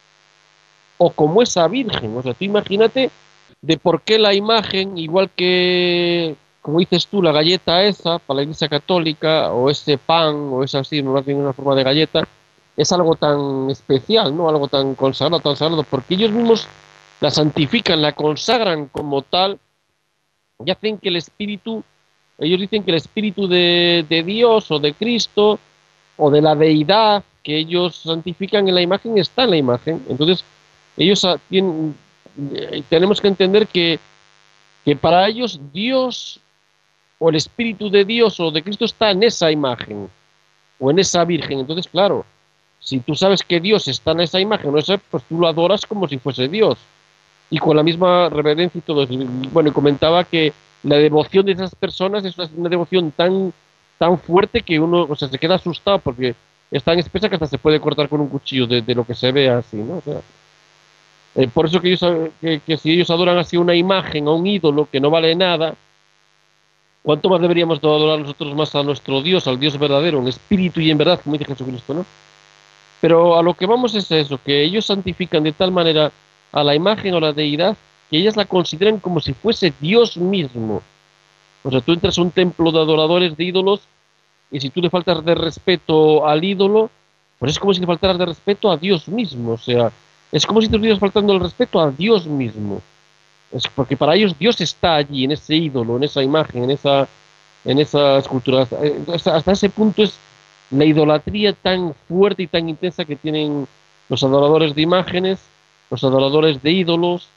o como esa Virgen. O sea, tú imagínate de por qué la imagen, igual que, como dices tú, la galleta esa para la Iglesia Católica, o ese pan, o esa así, no tiene una forma de galleta, es algo tan especial, ¿no? Algo tan consagrado, tan sagrado, porque ellos mismos la santifican, la consagran como tal, y hacen que el espíritu, ellos dicen que el espíritu de, de Dios, o de Cristo, o de la deidad que ellos santifican en la imagen, está en la imagen. Entonces, ellos tienen, tenemos que entender que, que para ellos Dios, o el Espíritu de Dios o de Cristo, está en esa imagen o en esa Virgen. Entonces, claro, si tú sabes que Dios está en esa imagen, no sé, pues tú lo adoras como si fuese Dios y con la misma reverencia y todo eso. Bueno, y comentaba que la devoción de esas personas es una, una devoción tan, tan fuerte que uno, o sea, se queda asustado porque es tan espesa que hasta se puede cortar con un cuchillo de, de lo que se ve así, ¿no? O sea, eh, por eso que ellos, que, que si ellos adoran así una imagen o un ídolo que no vale nada, ¿cuánto más deberíamos adorar nosotros más a nuestro Dios, al Dios verdadero, en espíritu y en verdad, como dice Jesucristo, ¿no? Pero a lo que vamos es eso, que ellos santifican de tal manera a la imagen o la deidad que ellas la consideran como si fuese Dios mismo. O sea, tú entras a un templo de adoradores de ídolos y si tú le faltas de respeto al ídolo, pues es como si le faltaras de respeto a Dios mismo. O sea, es como si te estuvieras faltando el respeto a Dios mismo. Es porque para ellos Dios está allí, en ese ídolo, en esa imagen, en esa, en esa escultura. Hasta, hasta ese punto es la idolatría tan fuerte y tan intensa que tienen los adoradores de imágenes, los adoradores de ídolos,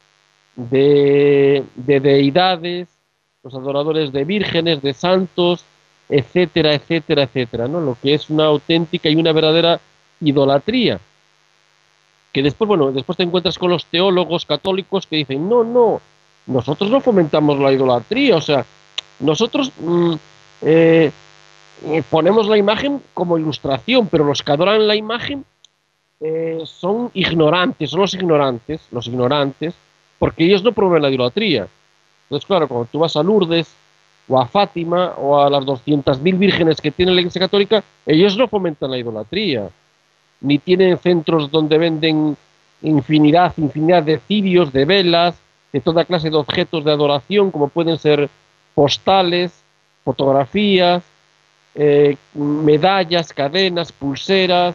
de, de deidades, los adoradores de vírgenes, de santos, etcétera, etcétera, etcétera, ¿no? Lo que es una auténtica y una verdadera idolatría. Que después, bueno, después te encuentras con los teólogos católicos que dicen, no, no, nosotros no fomentamos la idolatría, o sea, nosotros mmm, eh, eh, ponemos la imagen como ilustración, pero los que adoran la imagen eh, son ignorantes, son los ignorantes, los ignorantes, porque ellos no promueven la idolatría. Entonces, claro, cuando tú vas a Lourdes, o a Fátima, o a las doscientas mil vírgenes que tiene la Iglesia Católica, ellos no fomentan la idolatría, ni tienen centros donde venden infinidad, infinidad de cirios, de velas, de toda clase de objetos de adoración, como pueden ser postales, fotografías, eh, medallas, cadenas, pulseras,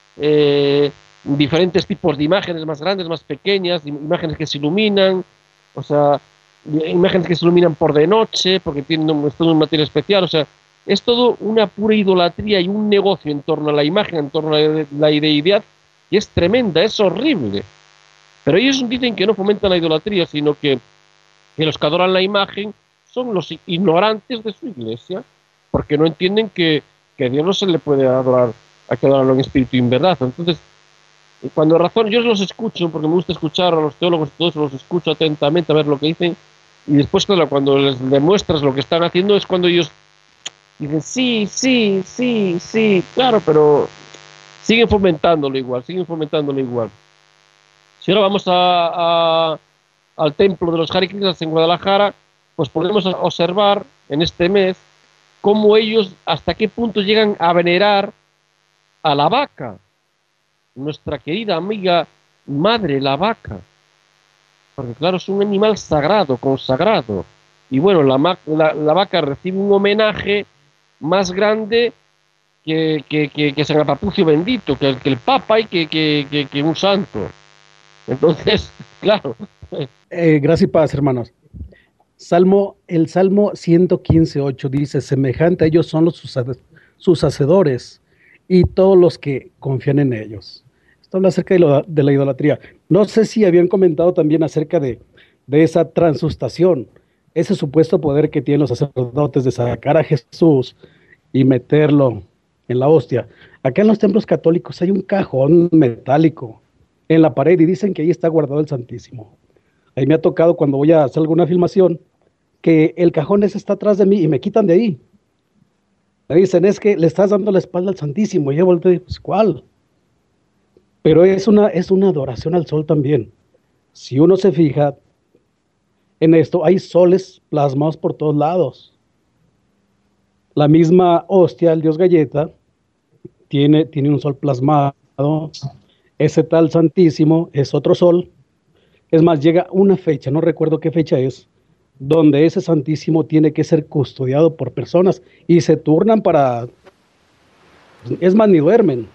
eh, diferentes tipos de imágenes más grandes, más pequeñas, imágenes que se iluminan, o sea, imágenes que se iluminan por de noche, porque tienen un, es todo un material especial, o sea, es todo una pura idolatría y un negocio en torno a la imagen, en torno a la, la deidad, y es tremenda, es horrible. Pero ellos dicen que no fomentan la idolatría, sino que, que los que adoran la imagen son los ignorantes de su iglesia, porque no entienden que, que a Dios no se le puede adorar, hay que adorarlo en espíritu y en verdad. Entonces, cuando razón, yo los escucho, porque me gusta escuchar a los teólogos y todo eso, los escucho atentamente a ver lo que dicen, y después, claro, cuando les demuestras lo que están haciendo es cuando ellos dicen, sí, sí, sí, sí, claro, pero siguen fomentándolo igual, siguen fomentándolo igual. Si ahora vamos a, a, al templo de los Hare Krishnas en Guadalajara, pues podemos observar en este mes cómo ellos, hasta qué punto llegan a venerar a la vaca, nuestra querida amiga madre, la vaca. Porque claro, es un animal sagrado, consagrado. Y bueno, la, la, la vaca recibe un homenaje más grande que, que, que, que San Papucio bendito, que el, que el Papa y que, que, que, que un santo. Entonces, claro. Eh, gracias y paz, hermanos. Salmo, el Salmo ciento quince, ocho dice, semejante a ellos son los sus, sus hacedores y todos los que confían en ellos. Esto habla acerca de, lo, de la idolatría. No sé si habían comentado también acerca de, de esa transustación, ese supuesto poder que tienen los sacerdotes de sacar a Jesús y meterlo en la hostia. Acá en los templos católicos hay un cajón metálico en la pared y dicen que ahí está guardado el Santísimo. Ahí me ha tocado cuando voy a hacer alguna filmación que el cajón ese está atrás de mí y me quitan de ahí. Me dicen, es que le estás dando la espalda al Santísimo. Y yo volteo, pues, ¿cuál? Pero es una, es una adoración al sol también. Si uno se fija en esto, hay soles plasmados por todos lados. La misma hostia, el dios galleta, tiene, tiene un sol plasmado. Ese tal Santísimo es otro sol. Es más, llega una fecha, no recuerdo qué fecha es, donde ese Santísimo tiene que ser custodiado por personas y se turnan para... Es más, ni duermen.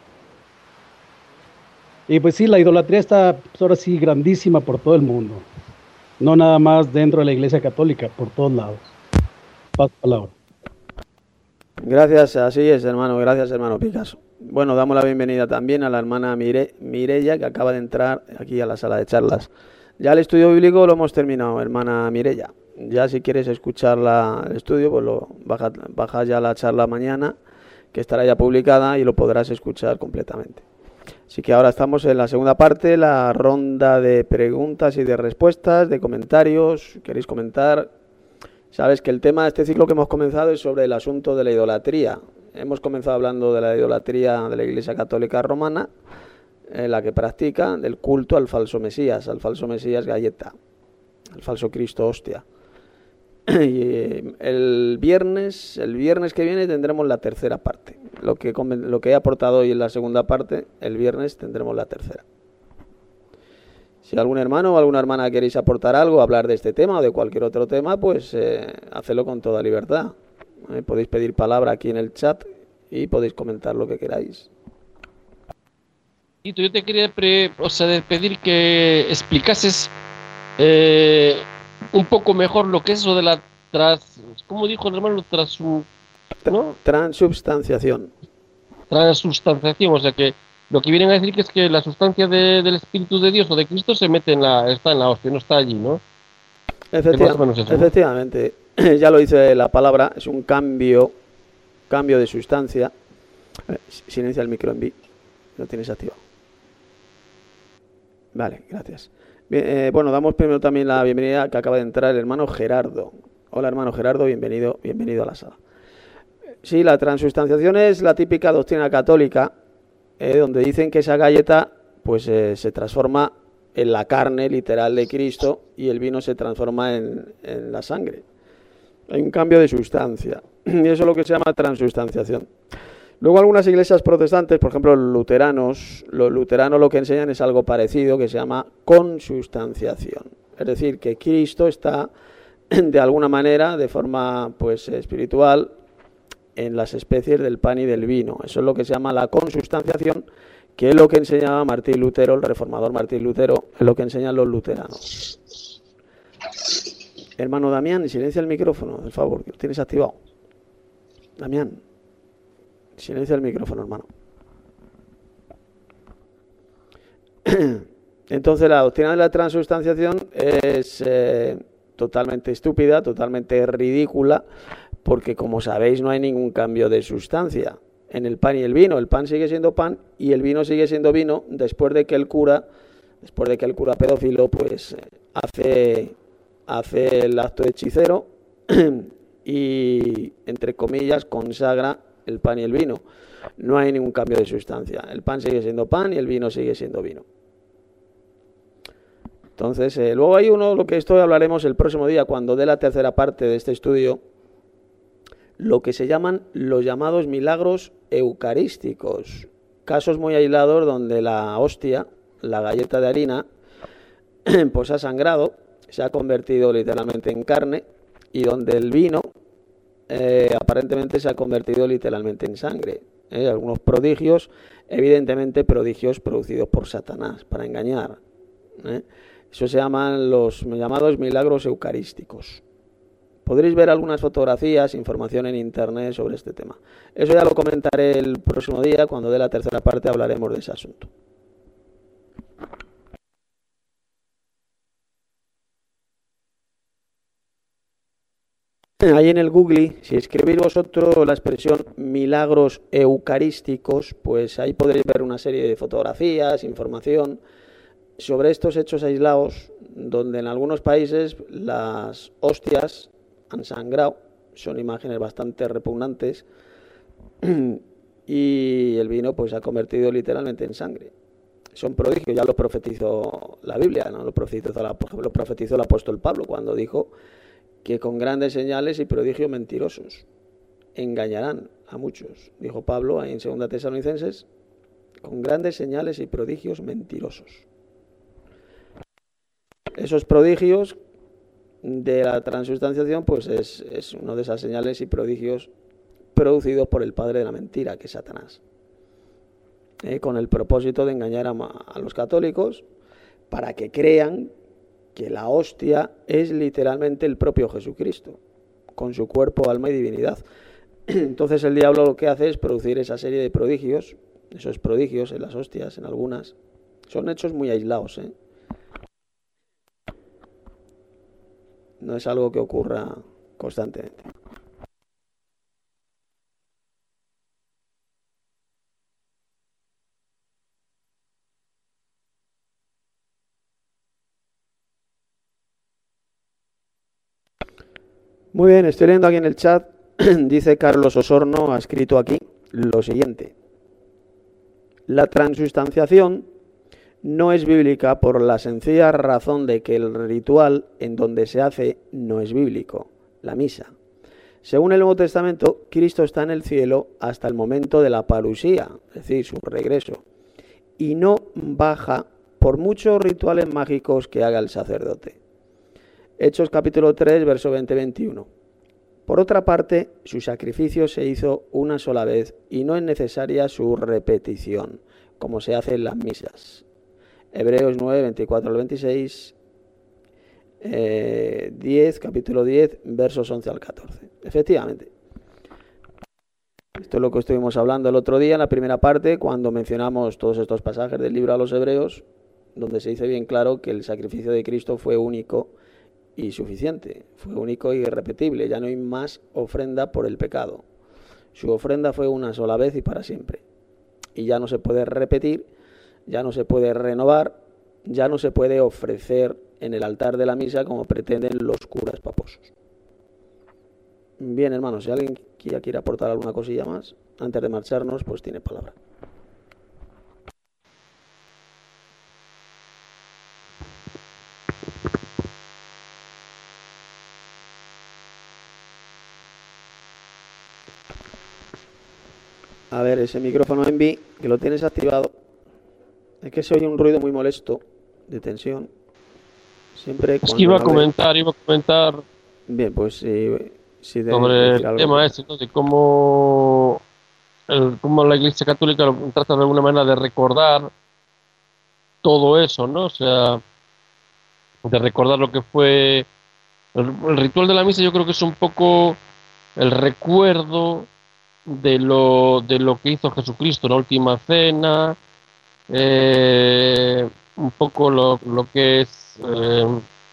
Y pues sí, la idolatría está pues, ahora sí grandísima por todo el mundo. No nada más dentro de la Iglesia Católica, por todos lados. Paz, palabra. Gracias, así es, hermano. Gracias, hermano Picasso. Bueno, damos la bienvenida también a la hermana Mire, Mireya, que acaba de entrar aquí a la sala de charlas. Ya el estudio bíblico lo hemos terminado, hermana Mireya. Ya si quieres escuchar la, el estudio, pues lo baja, baja ya la charla mañana, que estará ya publicada y lo podrás escuchar completamente. Así que ahora estamos en la segunda parte, la ronda de preguntas y de respuestas, de comentarios. ¿Queréis comentar? Sabes que el tema de este ciclo que hemos comenzado es sobre el asunto de la idolatría. Hemos comenzado hablando de la idolatría de la Iglesia Católica Romana, en la que practica del culto al falso Mesías, al falso Mesías galleta, al falso Cristo hostia. Y el viernes, el viernes que viene tendremos la tercera parte. Lo que, lo que he aportado hoy en la segunda parte, el viernes tendremos la tercera. Si algún hermano o alguna hermana queréis aportar algo, hablar de este tema o de cualquier otro tema, pues eh, hacedlo con toda libertad. Eh, podéis pedir palabra aquí en el chat y podéis comentar lo que queráis. Tito, yo te quería pre, o sea, pedir que explicases eh, un poco mejor lo que es eso de la tras, ¿cómo dijo el hermano? Tras, ¿no? Transubstanciación. Transubstanciación, o sea que lo que vienen a decir que es que la sustancia de, del Espíritu de Dios o de Cristo se mete en la, está en la hostia, no está allí, ¿no? Efectivamente, eso, efectivamente. ¿no? Ya lo dice la palabra, es un cambio, cambio de sustancia. Eh, silencia el micro en B, lo tienes activado. Vale, gracias. Bien, eh, bueno, damos primero también la bienvenida que acaba de entrar el hermano Gerardo. Hola, hermano Gerardo, bienvenido, bienvenido a la sala. Sí, la transustanciación es la típica doctrina católica, eh, donde dicen que esa galleta pues eh, se transforma en la carne literal de Cristo y el vino se transforma en, en la sangre. Hay un cambio de sustancia y eso es lo que se llama transustanciación. Luego algunas iglesias protestantes, por ejemplo los luteranos, los luteranos lo que enseñan es algo parecido que se llama consustanciación. Es decir, que Cristo está de alguna manera, de forma pues espiritual, en las especies del pan y del vino. Eso es lo que se llama la consustanciación, que es lo que enseñaba Martín Lutero, el reformador Martín Lutero, es lo que enseñan los luteranos. Hermano Damián, silencia el micrófono, por favor, que lo tienes activado. Damián, silencia el micrófono, hermano. Entonces la doctrina de la transustanciación es eh, totalmente estúpida, totalmente ridícula, porque como sabéis no hay ningún cambio de sustancia en el pan y el vino. El pan sigue siendo pan y el vino sigue siendo vino después de que el cura, después de que el cura pedófilo pues hace, hace el acto hechicero y entre comillas consagra el pan y el vino. No hay ningún cambio de sustancia. El pan sigue siendo pan y el vino sigue siendo vino. Entonces, eh, luego hay uno, lo que esto hablaremos el próximo día, cuando dé la tercera parte de este estudio, lo que se llaman los llamados milagros eucarísticos. Casos muy aislados donde la hostia, la galleta de harina, pues ha sangrado, se ha convertido literalmente en carne, y donde el vino eh, aparentemente se ha convertido literalmente en sangre. ¿eh? Algunos prodigios, evidentemente prodigios producidos por Satanás, para engañar. ¿eh? Eso se llaman los llamados milagros eucarísticos. Podréis ver algunas fotografías, información en internet sobre este tema. Eso ya lo comentaré el próximo día, cuando dé la tercera parte hablaremos de ese asunto. Ahí en el Google, si escribís vosotros la expresión milagros eucarísticos, pues ahí podréis ver una serie de fotografías, información sobre estos hechos aislados, donde en algunos países las hostias han sangrado, son imágenes bastante repugnantes, y el vino pues se ha convertido literalmente en sangre. Son prodigios, ya lo profetizó la Biblia, ¿no? Lo profetizó, la, lo profetizó el apóstol Pablo cuando dijo que con grandes señales y prodigios mentirosos engañarán a muchos, dijo Pablo ahí en segunda Tesalonicenses, con grandes señales y prodigios mentirosos. Esos prodigios de la transustanciación, pues es, es uno de esas señales y prodigios producidos por el padre de la mentira, que es Satanás, ¿eh? Con el propósito de engañar a, a los católicos para que crean que la hostia es literalmente el propio Jesucristo, con su cuerpo, alma y divinidad. Entonces el diablo lo que hace es producir esa serie de prodigios, esos prodigios en las hostias, en algunas, son hechos muy aislados, ¿eh? No es algo que ocurra constantemente. Muy bien, estoy leyendo aquí en el chat, dice Carlos Osorno, ha escrito aquí lo siguiente: la transustanciación no es bíblica por la sencilla razón de que el ritual en donde se hace no es bíblico, la misa. Según el Nuevo Testamento, Cristo está en el cielo hasta el momento de la parusía, es decir, su regreso, y no baja por muchos rituales mágicos que haga el sacerdote. Hechos capítulo tres, verso veinte a veintiuno. Por otra parte, su sacrificio se hizo una sola vez y no es necesaria su repetición, como se hace en las misas. Hebreos nueve, veinticuatro al veintiséis, eh, diez, capítulo diez, versos once al catorce. Efectivamente. Esto es lo que estuvimos hablando el otro día en la primera parte, cuando mencionamos todos estos pasajes del libro a los Hebreos, donde se dice bien claro que el sacrificio de Cristo fue único y suficiente, fue único y irrepetible, ya no hay más ofrenda por el pecado. Su ofrenda fue una sola vez y para siempre. Y ya no se puede repetir, ya no se puede renovar, ya no se puede ofrecer en el altar de la misa como pretenden los curas paposos. Bien, hermanos, si alguien quiere aportar alguna cosilla más, antes de marcharnos, pues tiene palabra. A ver, ese micrófono Envi, que lo tienes activado. Es que se oye un ruido muy molesto, de tensión. Siempre es que iba a comentar, iba a comentar. Bien, pues si, si sobre el tema ese, ¿no? De cómo, el, cómo la Iglesia Católica lo trata de alguna manera de recordar todo eso, ¿no? O sea, de recordar lo que fue el, el ritual de la misa. Yo creo que es un poco el recuerdo de lo de lo que hizo Jesucristo en la última cena, eh, un poco lo, lo que es eh,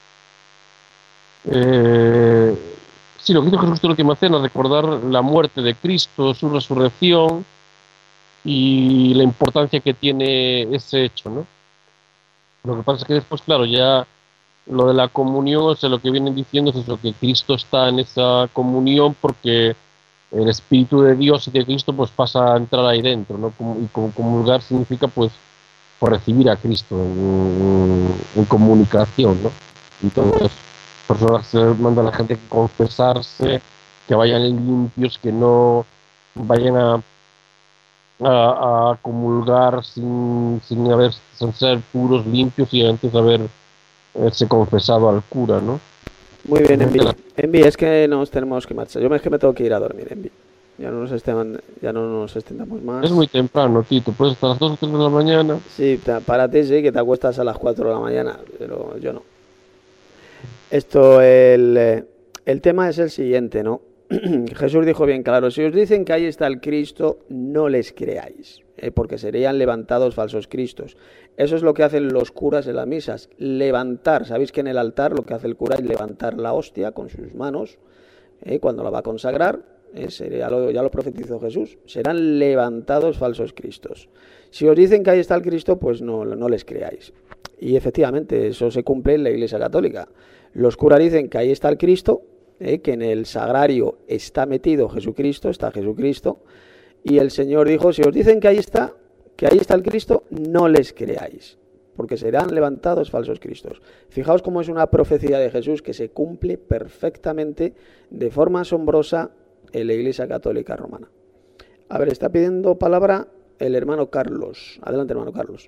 eh, sí, lo que hizo Jesucristo en la última cena, recordar la muerte de Cristo, su resurrección y la importancia que tiene ese hecho, ¿no? Lo que pasa es que después, claro, ya lo de la comunión, o sea, lo que vienen diciendo es eso, que Cristo está en esa comunión porque el Espíritu de Dios y de Cristo pues pasa a entrar ahí dentro, ¿no? Y comulgar significa pues por recibir a Cristo en, en comunicación, ¿no? Entonces, por eso se manda a la gente que confesarse, que vayan limpios, que no vayan a, a, a comulgar sin, sin haber sin ser puros, limpios y antes de haberse confesado al cura, ¿no? Muy bien, Envi. Envi, es que nos tenemos que marchar. Yo es que me tengo que ir a dormir, Envi. Ya no nos estén, ya no nos extendamos más. Es muy temprano, Tito, puedes hasta las dos o tres de la mañana. Sí, ta- para ti sí, que te acuestas a las cuatro de la mañana, pero yo no. Esto, el, eh, el tema es el siguiente, ¿no? Jesús dijo bien claro, si os dicen que ahí está el Cristo, no les creáis, ¿eh? Porque serían levantados falsos cristos. Eso es lo que hacen los curas en las misas, levantar. Sabéis que en el altar lo que hace el cura es levantar la hostia con sus manos, ¿eh? Cuando la va a consagrar, ¿eh? Sería- ya, lo, ya lo profetizó Jesús, serán levantados falsos cristos. Si os dicen que ahí está el Cristo, pues no, no les creáis. Y efectivamente, eso se cumple en la Iglesia Católica. Los curas dicen que ahí está el Cristo, eh, que en el sagrario está metido Jesucristo, está Jesucristo, y el Señor dijo, si os dicen que ahí está, que ahí está el Cristo, no les creáis, porque serán levantados falsos cristos. Fijaos cómo es una profecía de Jesús que se cumple perfectamente, de forma asombrosa, en la Iglesia Católica Romana. A ver, está pidiendo palabra el hermano Carlos. Adelante, hermano Carlos.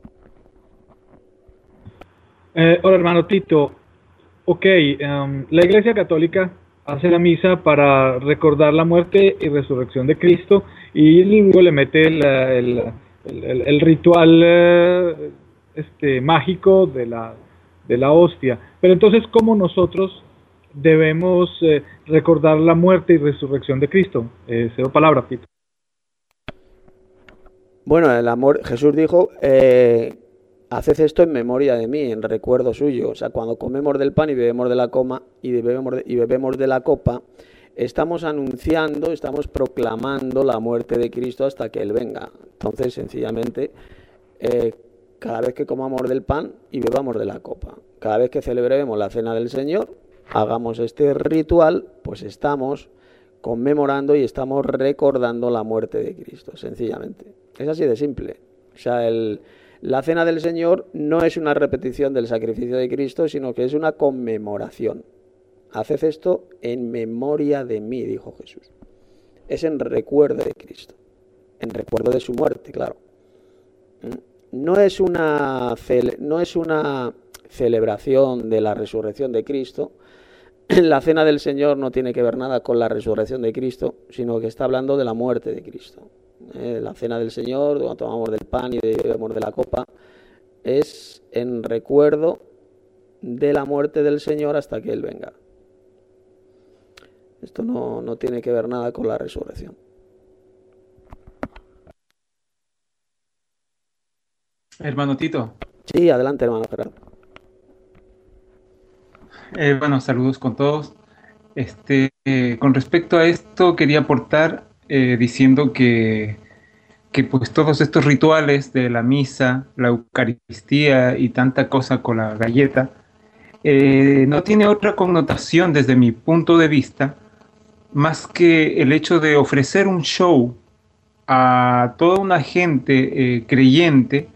Eh, hola, hermano Tito. Ok, em, la Iglesia Católica hace la misa para recordar la muerte y resurrección de Cristo y luego le mete el, el, el- el- el ritual eh, este, mágico de la, de la hostia. Pero entonces, ¿cómo nosotros debemos eh, recordar la muerte y resurrección de Cristo? Eh, cedo palabra, Tito. Bueno, el amor, Jesús dijo, eh, haced esto en memoria de mí, en recuerdo suyo. O sea, cuando comemos del pan y bebemos de la coma y bebemos de, y bebemos de la copa, estamos anunciando, estamos proclamando la muerte de Cristo hasta que Él venga. Entonces, sencillamente, eh, cada vez que comamos del pan y bebamos de la copa, cada vez que celebremos la cena del Señor, hagamos este ritual, pues estamos conmemorando y estamos recordando la muerte de Cristo, sencillamente. Es así de simple. O sea, el, la cena del Señor no es una repetición del sacrificio de Cristo, sino que es una conmemoración. Haced esto en memoria de mí, dijo Jesús. Es en recuerdo de Cristo, en recuerdo de su muerte, claro. No es una, cele- no es una celebración de la resurrección de Cristo. La cena del Señor no tiene que ver nada con la resurrección de Cristo, sino que está hablando de la muerte de Cristo. Eh, la cena del Señor, cuando tomamos del pan y bebemos de la copa, es en recuerdo de la muerte del Señor hasta que Él venga. Esto no, no tiene que ver nada con la resurrección. Hermano Tito, Sí, adelante, hermano Gerardo. eh, bueno, saludos con todos. Este, eh, con respecto a esto, quería aportar eh, diciendo que, que pues todos estos rituales de la misa, la Eucaristía y tanta cosa con la galleta, eh, no tiene otra connotación desde mi punto de vista, más que el hecho de ofrecer un show a toda una gente eh, creyente.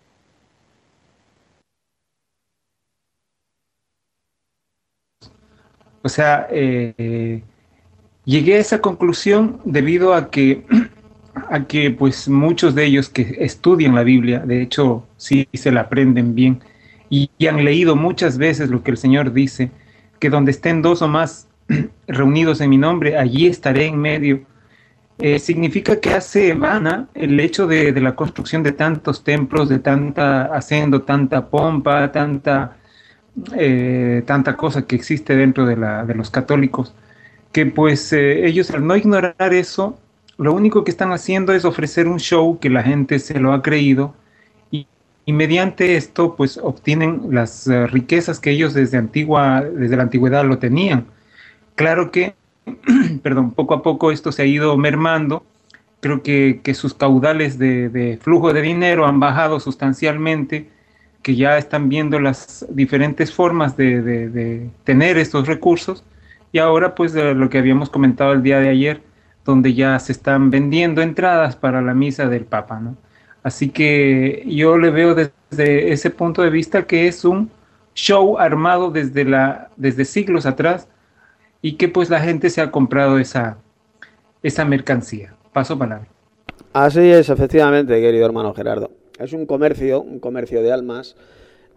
O sea, eh, eh, llegué a esa conclusión debido a que, a que pues muchos de ellos que estudian la Biblia, de hecho sí se la aprenden bien y, y han leído muchas veces lo que el Señor dice, que donde estén dos o más reunidos en mi nombre, allí estaré en medio. Eh, significa que hace vana el hecho de, de la construcción de tantos templos, de tanta haciendo tanta pompa, tanta eh, tanta cosa que existe dentro de, la, de los católicos, que pues eh, ellos al no ignorar eso, lo único que están haciendo es ofrecer un show que la gente se lo ha creído y, y mediante esto pues obtienen las uh, riquezas que ellos desde, antigua, desde la antigüedad lo tenían. Claro que, perdón, poco a poco esto se ha ido mermando. Creo que, que sus caudales de, de flujo de dinero han bajado sustancialmente, que ya están viendo las diferentes formas de, de, de tener estos recursos y ahora pues de lo que habíamos comentado el día de ayer, donde ya se están vendiendo entradas para la misa del Papa, ¿no? Así que yo le veo desde ese punto de vista que es un show armado desde, la, desde siglos atrás y que pues la gente se ha comprado esa, esa mercancía. Paso palabra. Así es, efectivamente, querido hermano Gerardo. Es un comercio, un comercio de almas,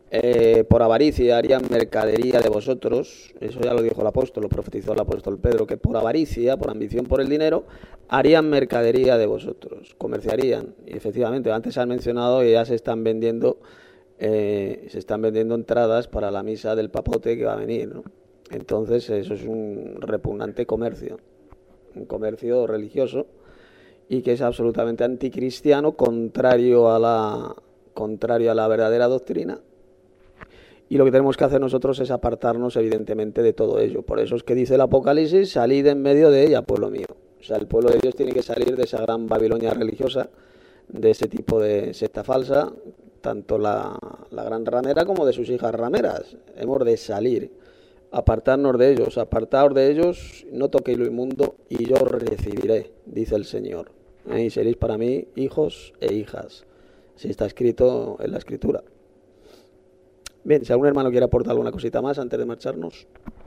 Eh, por avaricia harían mercadería de vosotros, eso ya lo dijo el apóstol, lo profetizó el apóstol Pedro, que por avaricia, por ambición por el dinero, harían mercadería de vosotros, comerciarían. Y efectivamente, antes han mencionado que ya se están vendiendo, eh, se están vendiendo entradas para la misa del papote que va a venir, ¿no? Entonces eso es un repugnante comercio, un comercio religioso y que es absolutamente anticristiano, contrario a la, contrario a la verdadera doctrina. Y lo que tenemos que hacer nosotros es apartarnos evidentemente de todo ello. Por eso es que dice el Apocalipsis, salid en medio de ella, pueblo mío. O sea, el pueblo de Dios tiene que salir de esa gran Babilonia religiosa, de ese tipo de secta falsa, tanto la, la gran ramera como de sus hijas rameras. Hemos de salir, apartarnos de ellos, apartaos de ellos, no toquéis lo inmundo y yo os recibiré, dice el Señor. ¿Eh? Y seréis para mí hijos e hijas. Así está escrito en la Escritura. Bien, si algún hermano quiere aportar alguna cosita más antes de marcharnos.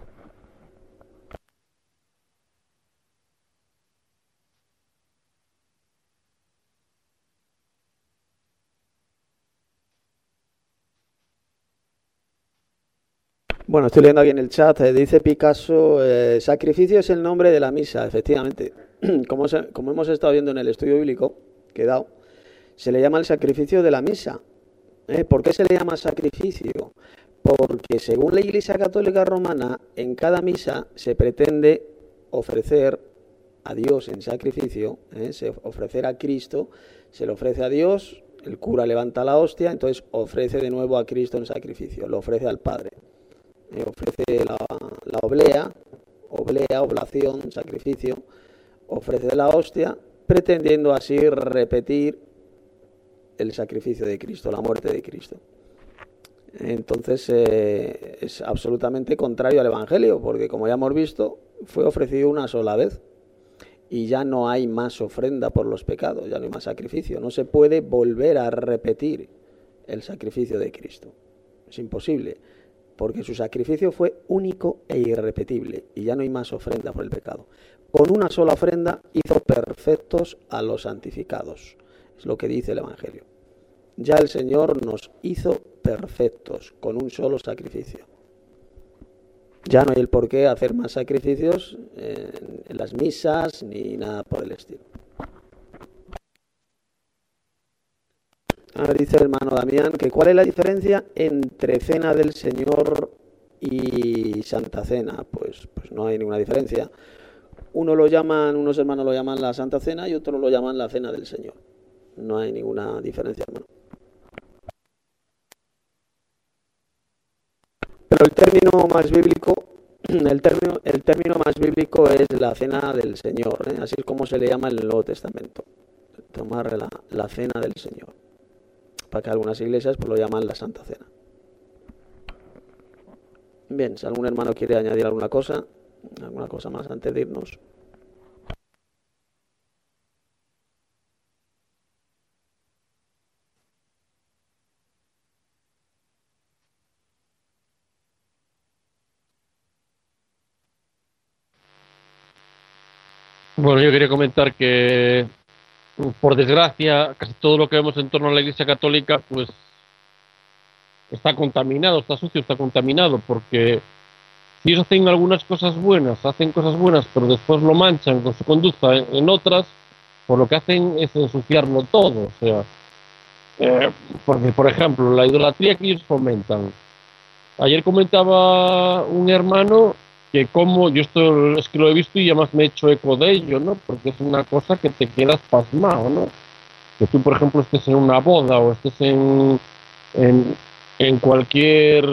Bueno, estoy leyendo aquí en el chat, eh, dice Picasso, eh, sacrificio es el nombre de la misa, efectivamente. Como, se, como hemos estado viendo en el estudio bíblico que he dado, se le llama el sacrificio de la misa. ¿Eh? ¿Por qué se le llama sacrificio? Porque según la Iglesia Católica Romana, en cada misa se pretende ofrecer a Dios en sacrificio, ¿eh? se ofrecer a Cristo, se le ofrece a Dios, el cura levanta la hostia, entonces ofrece de nuevo a Cristo en sacrificio, lo ofrece al Padre. Eh, ofrece la, la oblea, oblea, oblación, sacrificio, ofrece la hostia, pretendiendo así repetir el sacrificio de Cristo, la muerte de Cristo. Entonces eh, es absolutamente contrario al Evangelio, porque como ya hemos visto, fue ofrecido una sola vez y ya no hay más ofrenda por los pecados, ya no hay más sacrificio. No se puede volver a repetir el sacrificio de Cristo. Es imposible, porque su sacrificio fue único e irrepetible y ya no hay más ofrenda por el pecado. Con una sola ofrenda hizo perfectos a los santificados. Es lo que dice el Evangelio. Ya el Señor nos hizo perfectos con un solo sacrificio. Ya no hay el por qué hacer más sacrificios en, en las misas ni nada por el estilo. Ahora dice el hermano Damián que ¿cuál es la diferencia entre Cena del Señor y Santa Cena? Pues, pues no hay ninguna diferencia. Uno lo llaman, unos hermanos lo llaman la Santa Cena y otros lo llaman la Cena del Señor. No hay ninguna diferencia, hermano. Pero el término más bíblico, el término, el término más bíblico es la Cena del Señor, ¿eh? Así es como se le llama en el Nuevo Testamento. Tomar la, la Cena del Señor. Para que algunas iglesias pues lo llaman la Santa Cena. Bien, si algún hermano quiere añadir alguna cosa, alguna cosa más antes de irnos. Bueno, yo quería comentar que, por desgracia, casi todo lo que vemos en torno a la Iglesia Católica, pues está contaminado, está sucio, está contaminado, porque si ellos hacen algunas cosas buenas, hacen cosas buenas, pero después lo manchan con su conducta en, en otras, por lo que hacen es ensuciarlo todo. O sea, eh, porque, por ejemplo, la idolatría que ellos fomentan. Ayer comentaba un hermano que como, yo esto es que lo he visto y además me he hecho eco de ello, ¿no? Porque es una cosa que te quedas pasmado, ¿no? Que tú, por ejemplo, estés en una boda o estés en, en, en cualquier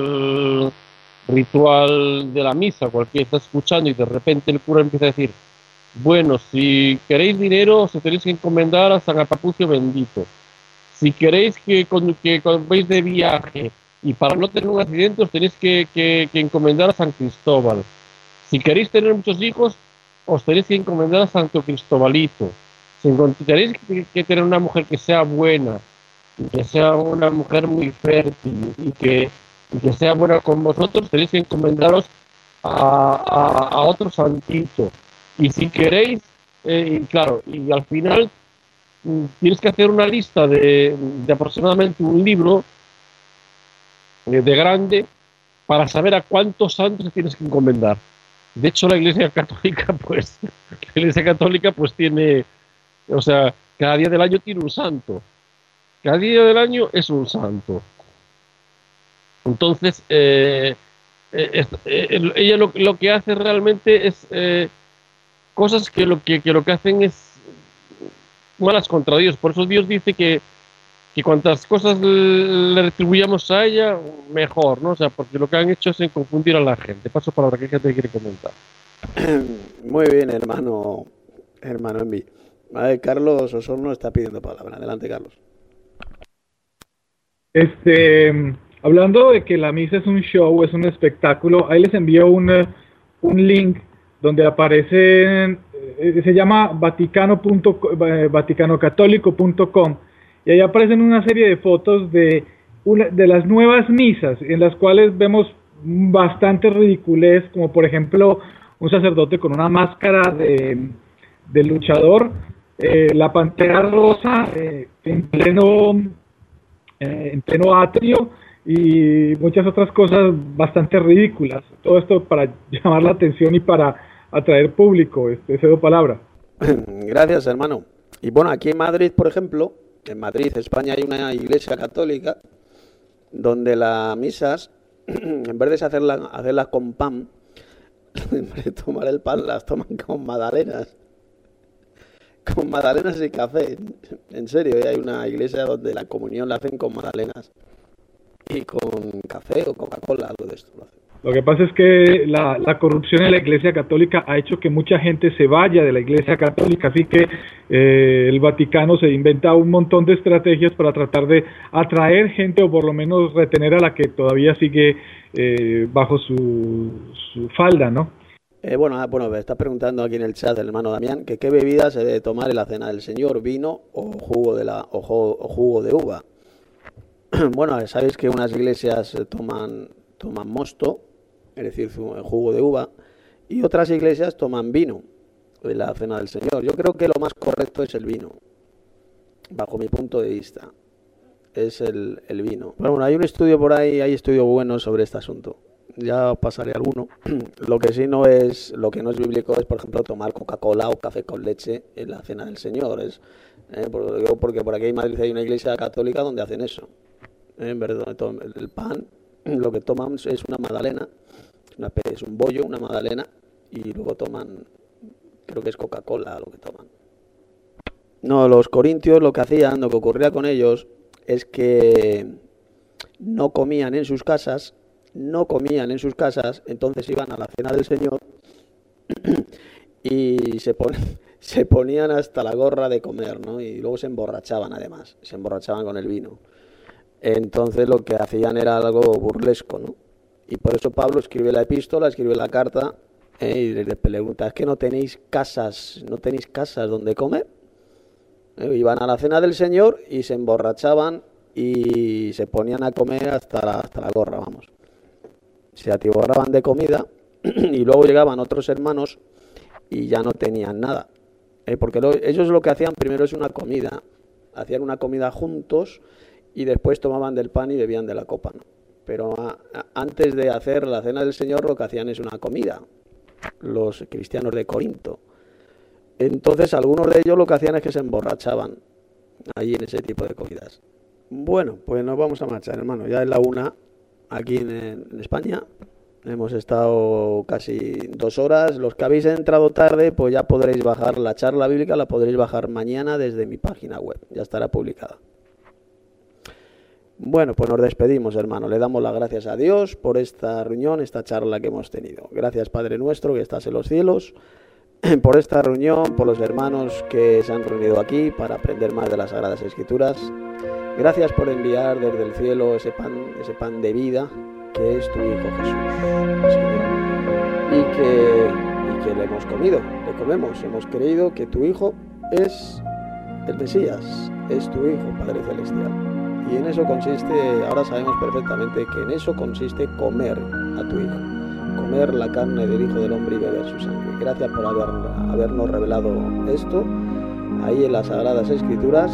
ritual de la misa, cualquiera está escuchando y de repente el cura empieza a decir, bueno, si queréis dinero os tenéis que encomendar a San Apapucio bendito. Si queréis que, con, que con, vais de viaje y para no tener un accidente os tenéis que, que, que encomendar a San Cristóbal. Si queréis tener muchos hijos, os tenéis que encomendar a Santo Cristobalito. Si tenéis que, que tener una mujer que sea buena, que sea una mujer muy fértil y que, y que sea buena con vosotros, tenéis que encomendaros a, a, a otro santito. Y si queréis, eh, y claro, y al final tienes que hacer una lista de, de aproximadamente un libro eh, de grande para saber a cuántos santos tienes que encomendar. De hecho, la Iglesia Católica, pues, la Iglesia Católica, pues tiene, o sea, cada día del año tiene un santo. Cada día del año es un santo. Entonces, eh, eh, eh, ella lo, lo que hace realmente es eh, cosas que lo que, que lo que hacen es malas contra Dios. Por eso Dios dice que, que cuantas cosas le retribuyamos a ella, mejor, ¿no? O sea, porque lo que han hecho es confundir a la gente. Paso palabra, que gente quiere comentar. Muy bien, hermano, hermano Envi. Vale, Carlos Osorno está pidiendo palabra. Adelante, Carlos. Este, hablando de que la misa es un show, es un espectáculo, ahí les envío un, un link donde aparece, eh, se llama vaticano punto com, eh, vaticanocatólico punto com, y ahí aparecen una serie de fotos de, una, de las nuevas misas, en las cuales vemos bastante ridiculez, como por ejemplo un sacerdote con una máscara de, de luchador, eh, la pantera rosa eh, en pleno eh, en pleno atrio y muchas otras cosas bastante ridículas. Todo esto para llamar la atención y para atraer público. Este, cedo palabra. Gracias, hermano. Y bueno, aquí en Madrid, por ejemplo, en Madrid, España, hay una iglesia católica donde las misas, en vez de hacerlas, hacerlas con pan, en vez de tomar el pan, las toman con magdalenas. Con magdalenas y café. En serio, ¿eh? Hay una iglesia donde la comunión la hacen con magdalenas y con café o Coca-Cola, algo de esto. Lo que pasa es que la, la corrupción en la Iglesia Católica ha hecho que mucha gente se vaya de la Iglesia Católica, así que eh, el Vaticano se inventa un montón de estrategias para tratar de atraer gente o por lo menos retener a la que todavía sigue eh, bajo su, su falda, ¿no? Eh, bueno, bueno, me está preguntando aquí en el chat el hermano Damián que qué bebida se debe tomar en la cena del Señor, vino o jugo de la o jugo, o jugo de uva. Bueno, sabéis que unas iglesias toman toman mosto, es decir, jugo de uva, y otras iglesias toman vino en la cena del Señor. Yo creo que lo más correcto es el vino, bajo mi punto de vista, es el, el vino. Pero bueno, hay un estudio por ahí, hay estudios buenos sobre este asunto. Ya os pasaré alguno. Lo que sí no es, lo que no es bíblico es, por ejemplo, tomar Coca-Cola o café con leche en la cena del Señor. Es, eh, porque por aquí en Madrid hay una iglesia católica donde hacen eso. Eh, en verdad, el pan, lo que toman es una magdalena, una, es un bollo, una magdalena, y luego toman, creo que es Coca-Cola lo que toman. No, los corintios lo que hacían, lo que ocurría con ellos, es que no comían en sus casas, no comían en sus casas, entonces iban a la cena del Señor y se, pon, se ponían hasta la gorra de comer, ¿no? Y luego se emborrachaban además, se emborrachaban con el vino. Entonces lo que hacían era algo burlesco, ¿no? Y por eso Pablo escribe la epístola, escribe la carta, ¿eh? Y les pregunta, ¿es que no tenéis casas, no tenéis casas donde comer? ¿Eh? Iban a la cena del Señor y se emborrachaban y se ponían a comer hasta la, hasta la gorra, vamos. Se atiborraban de comida y luego llegaban otros hermanos y ya no tenían nada. ¿Eh? Porque lo, ellos lo que hacían primero es una comida. Hacían una comida juntos y después tomaban del pan y bebían de la copa, ¿no? Pero a, a, antes de hacer la cena del Señor lo que hacían es una comida, los cristianos de Corinto. Entonces algunos de ellos lo que hacían es que se emborrachaban allí en ese tipo de comidas. Bueno, pues nos vamos a marchar, hermano. Ya es la una aquí en, en España. Hemos estado casi dos horas. Los que habéis entrado tarde, pues ya podréis bajar la charla bíblica, la podréis bajar mañana desde mi página web. Ya estará publicada. Bueno, pues nos despedimos, hermano. Le damos las gracias a Dios por esta reunión, esta charla que hemos tenido. Gracias, Padre nuestro, que estás en los cielos, por esta reunión, por los hermanos que se han reunido aquí para aprender más de las Sagradas Escrituras. Gracias por enviar desde el cielo ese pan, ese pan de vida que es tu Hijo Jesús, Señor. Y que, y que le hemos comido, le comemos. Hemos creído que tu Hijo es el Mesías, es tu Hijo, Padre Celestial. Y en eso consiste, ahora sabemos perfectamente que en eso consiste comer a tu Hijo, comer la carne del Hijo del Hombre y beber su sangre. Gracias por haber, habernos revelado esto ahí en las Sagradas Escrituras,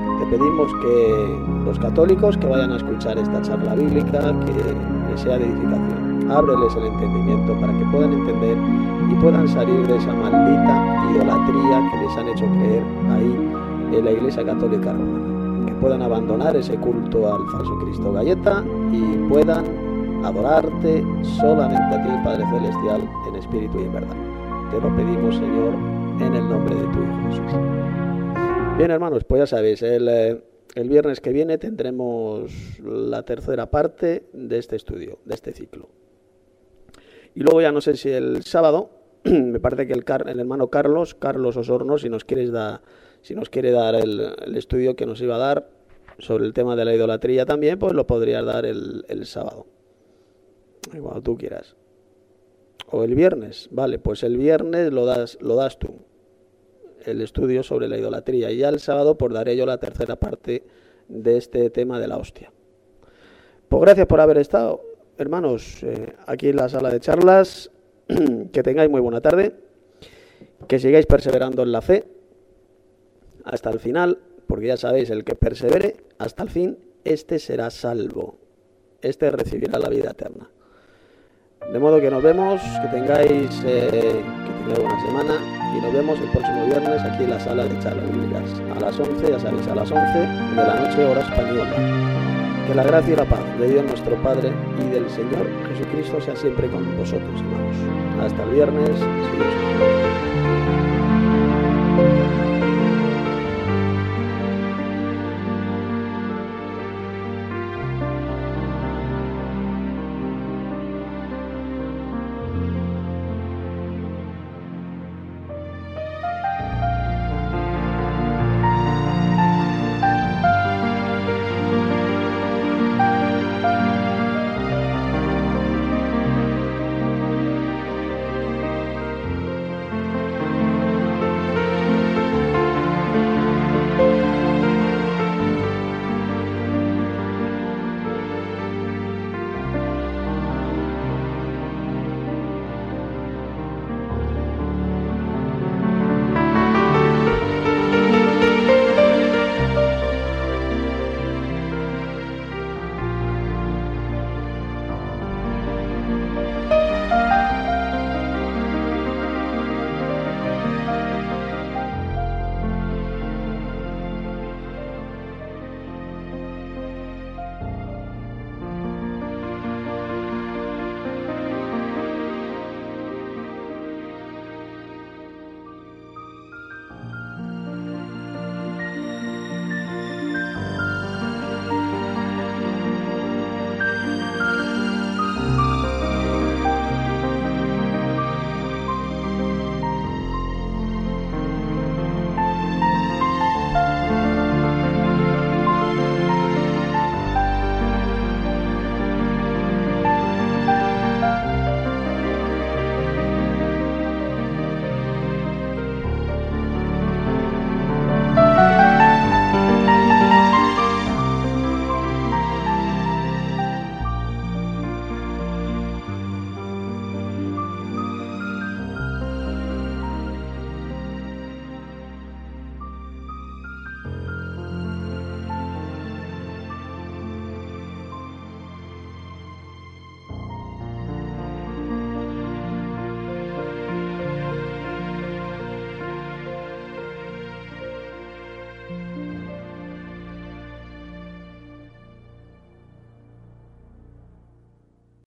Te pedimos que los católicos que vayan a escuchar esta charla bíblica, que les sea de edificación. Ábreles el entendimiento para que puedan entender y puedan salir de esa maldita idolatría que les han hecho creer ahí en la Iglesia Católica Romana. Que puedan abandonar ese culto al falso Cristo Galleta y puedan adorarte solamente a ti, Padre Celestial, en espíritu y en verdad. Te lo pedimos, Señor, en el nombre de tu Hijo Jesús. Bien, hermanos, pues ya sabéis, el, el viernes que viene tendremos la tercera parte de este estudio, de este ciclo. Y luego ya no sé si el sábado, me parece que el, el hermano Carlos, Carlos Osorno, si nos, quieres da, si nos quiere dar el, el estudio que nos iba a dar sobre el tema de la idolatría también, pues lo podrías dar el, el sábado, cuando tú quieras. O el viernes, vale, pues el viernes lo das, lo das tú, el estudio sobre la idolatría, y ya el sábado pues daré yo la tercera parte de este tema de la hostia. Pues gracias por haber estado, hermanos, eh, aquí en la sala de charlas. Que tengáis muy buena tarde, que sigáis perseverando en la fe hasta el final, porque ya sabéis, el que persevere hasta el fin, este será salvo, este recibirá la vida eterna. De modo que nos vemos, que tengáis, eh, que tengáis buena semana, y nos vemos el próximo viernes aquí en la sala de charlas bíblicas, a las once, ya sabéis, a las once de la noche, hora española. Que la gracia y la paz de Dios nuestro Padre y del Señor Jesucristo sea siempre con vosotros, hermanos. Hasta el viernes, si Dios quiere.